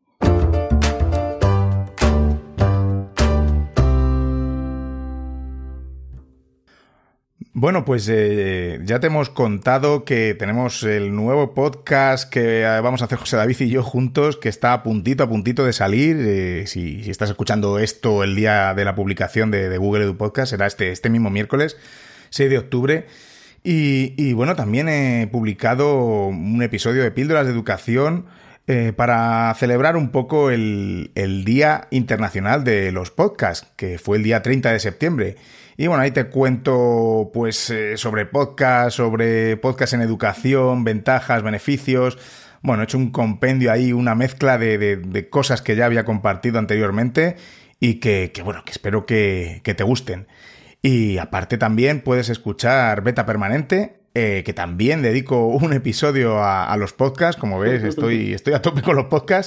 Bueno, pues eh, ya te hemos contado que tenemos el nuevo podcast que vamos a hacer José David y yo juntos, que está a puntito, a puntito de salir. Eh, si, si estás escuchando esto el día de la publicación de, de Google Edu Podcast, será este, este mismo miércoles, seis de octubre. Y, y bueno, también he publicado un episodio de Píldoras de Educación eh, para celebrar un poco el, el Día Internacional de los Podcasts, que fue el día treinta de septiembre. Y bueno, ahí te cuento pues eh, sobre podcast, sobre podcast en educación, ventajas, beneficios. Bueno, he hecho un compendio ahí, una mezcla de, de, de cosas que ya había compartido anteriormente y que, que bueno, que espero que, que te gusten. Y aparte también puedes escuchar Beta Permanente, eh, que también dedico un episodio a, a los podcasts. Como ves, estoy, estoy a tope con los podcasts.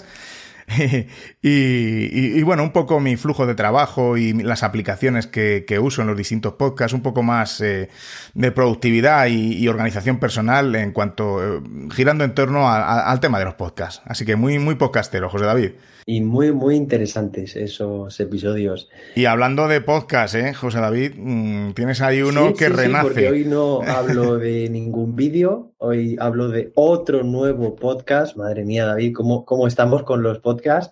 y, y, y bueno, un poco mi flujo de trabajo y las aplicaciones que, que uso en los distintos podcasts, un poco más eh, de productividad y, y organización personal en cuanto, eh, girando en torno a, a, al tema de los podcasts. Así que muy, muy podcastero, José David. Y muy, muy interesantes esos episodios. Y hablando de podcast, ¿eh, José David? Mmm, tienes ahí uno sí, que sí, renace. Sí, porque hoy no hablo de ningún vídeo, hoy hablo de otro nuevo podcast. Madre mía, David, ¿cómo, cómo estamos con los podcasts?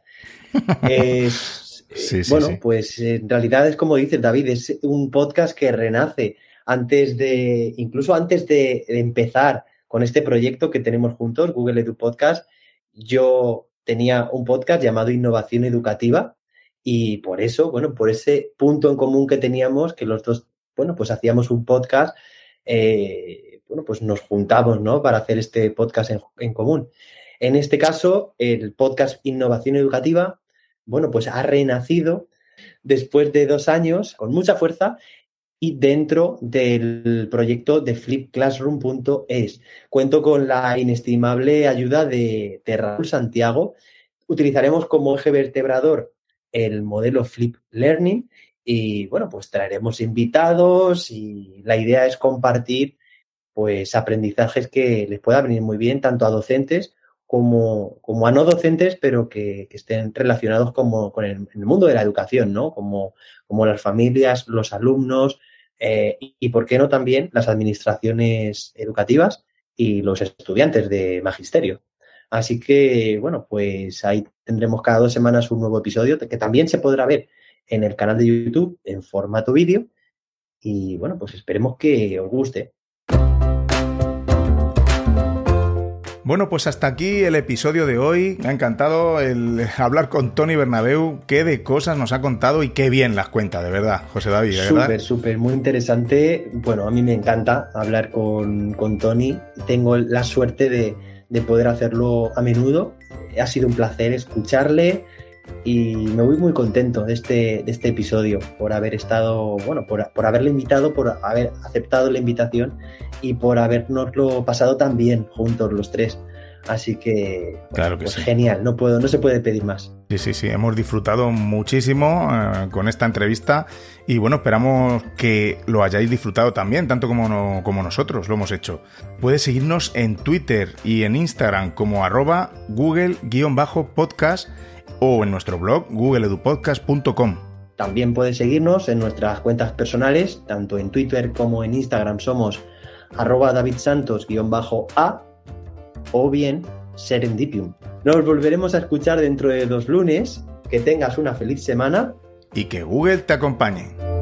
Es, sí, sí, bueno, sí. pues en realidad es como dices, David, es un podcast que renace antes de, incluso antes de empezar con este proyecto que tenemos juntos, Google Edu Podcast. Yo tenía un podcast llamado Innovación Educativa y por eso, bueno, por ese punto en común que teníamos, que los dos, bueno, pues hacíamos un podcast, eh, bueno, pues nos juntamos, ¿no? Para hacer este podcast en, en común. En este caso, el podcast Innovación Educativa, bueno, pues ha renacido después de dos años con mucha fuerza y dentro del proyecto de flip classroom punto es. Cuento con la inestimable ayuda de, de Raúl Santiago. Utilizaremos como eje vertebrador el modelo Flip Learning y, bueno, pues traeremos invitados y la idea es compartir, pues, aprendizajes que les pueda venir muy bien tanto a docentes como, como a no docentes, pero que, que estén relacionados como, con el, el mundo de la educación, ¿no? Como, como las familias, los alumnos eh, y, y, ¿por qué no también las administraciones educativas y los estudiantes de magisterio? Así que, bueno, pues ahí tendremos cada dos semanas un nuevo episodio que también se podrá ver en el canal de YouTube en formato vídeo y, bueno, pues esperemos que os guste. Bueno, pues hasta aquí el episodio de hoy. Me ha encantado el hablar con Tony Bernabeu. Qué de cosas nos ha contado y qué bien las cuenta, de verdad, José David, de verdad. Súper, súper, muy interesante. Bueno, a mí me encanta hablar con, con Tony. Tengo la suerte de, de poder hacerlo a menudo. Ha sido un placer escucharle y me voy muy contento de este, de este episodio por haber estado, bueno, por, por haberle invitado, por haber aceptado la invitación y por habernoslo pasado tan bien juntos los tres. Así que, bueno, claro que pues sí. Genial, no puedo, no se puede pedir más. Sí, sí, sí, hemos disfrutado muchísimo eh, con esta entrevista y bueno, esperamos que lo hayáis disfrutado también, tanto como, no, como nosotros lo hemos hecho. Puedes seguirnos en Twitter y en Instagram como arroba google-podcast o en nuestro blog google edu podcast punto com. También puedes seguirnos en nuestras cuentas personales, tanto en Twitter como en Instagram somos arroba davidsantos-a o bien Serendipium. Nos volveremos a escuchar dentro de dos lunes. Que tengas una feliz semana. Y que Google te acompañe.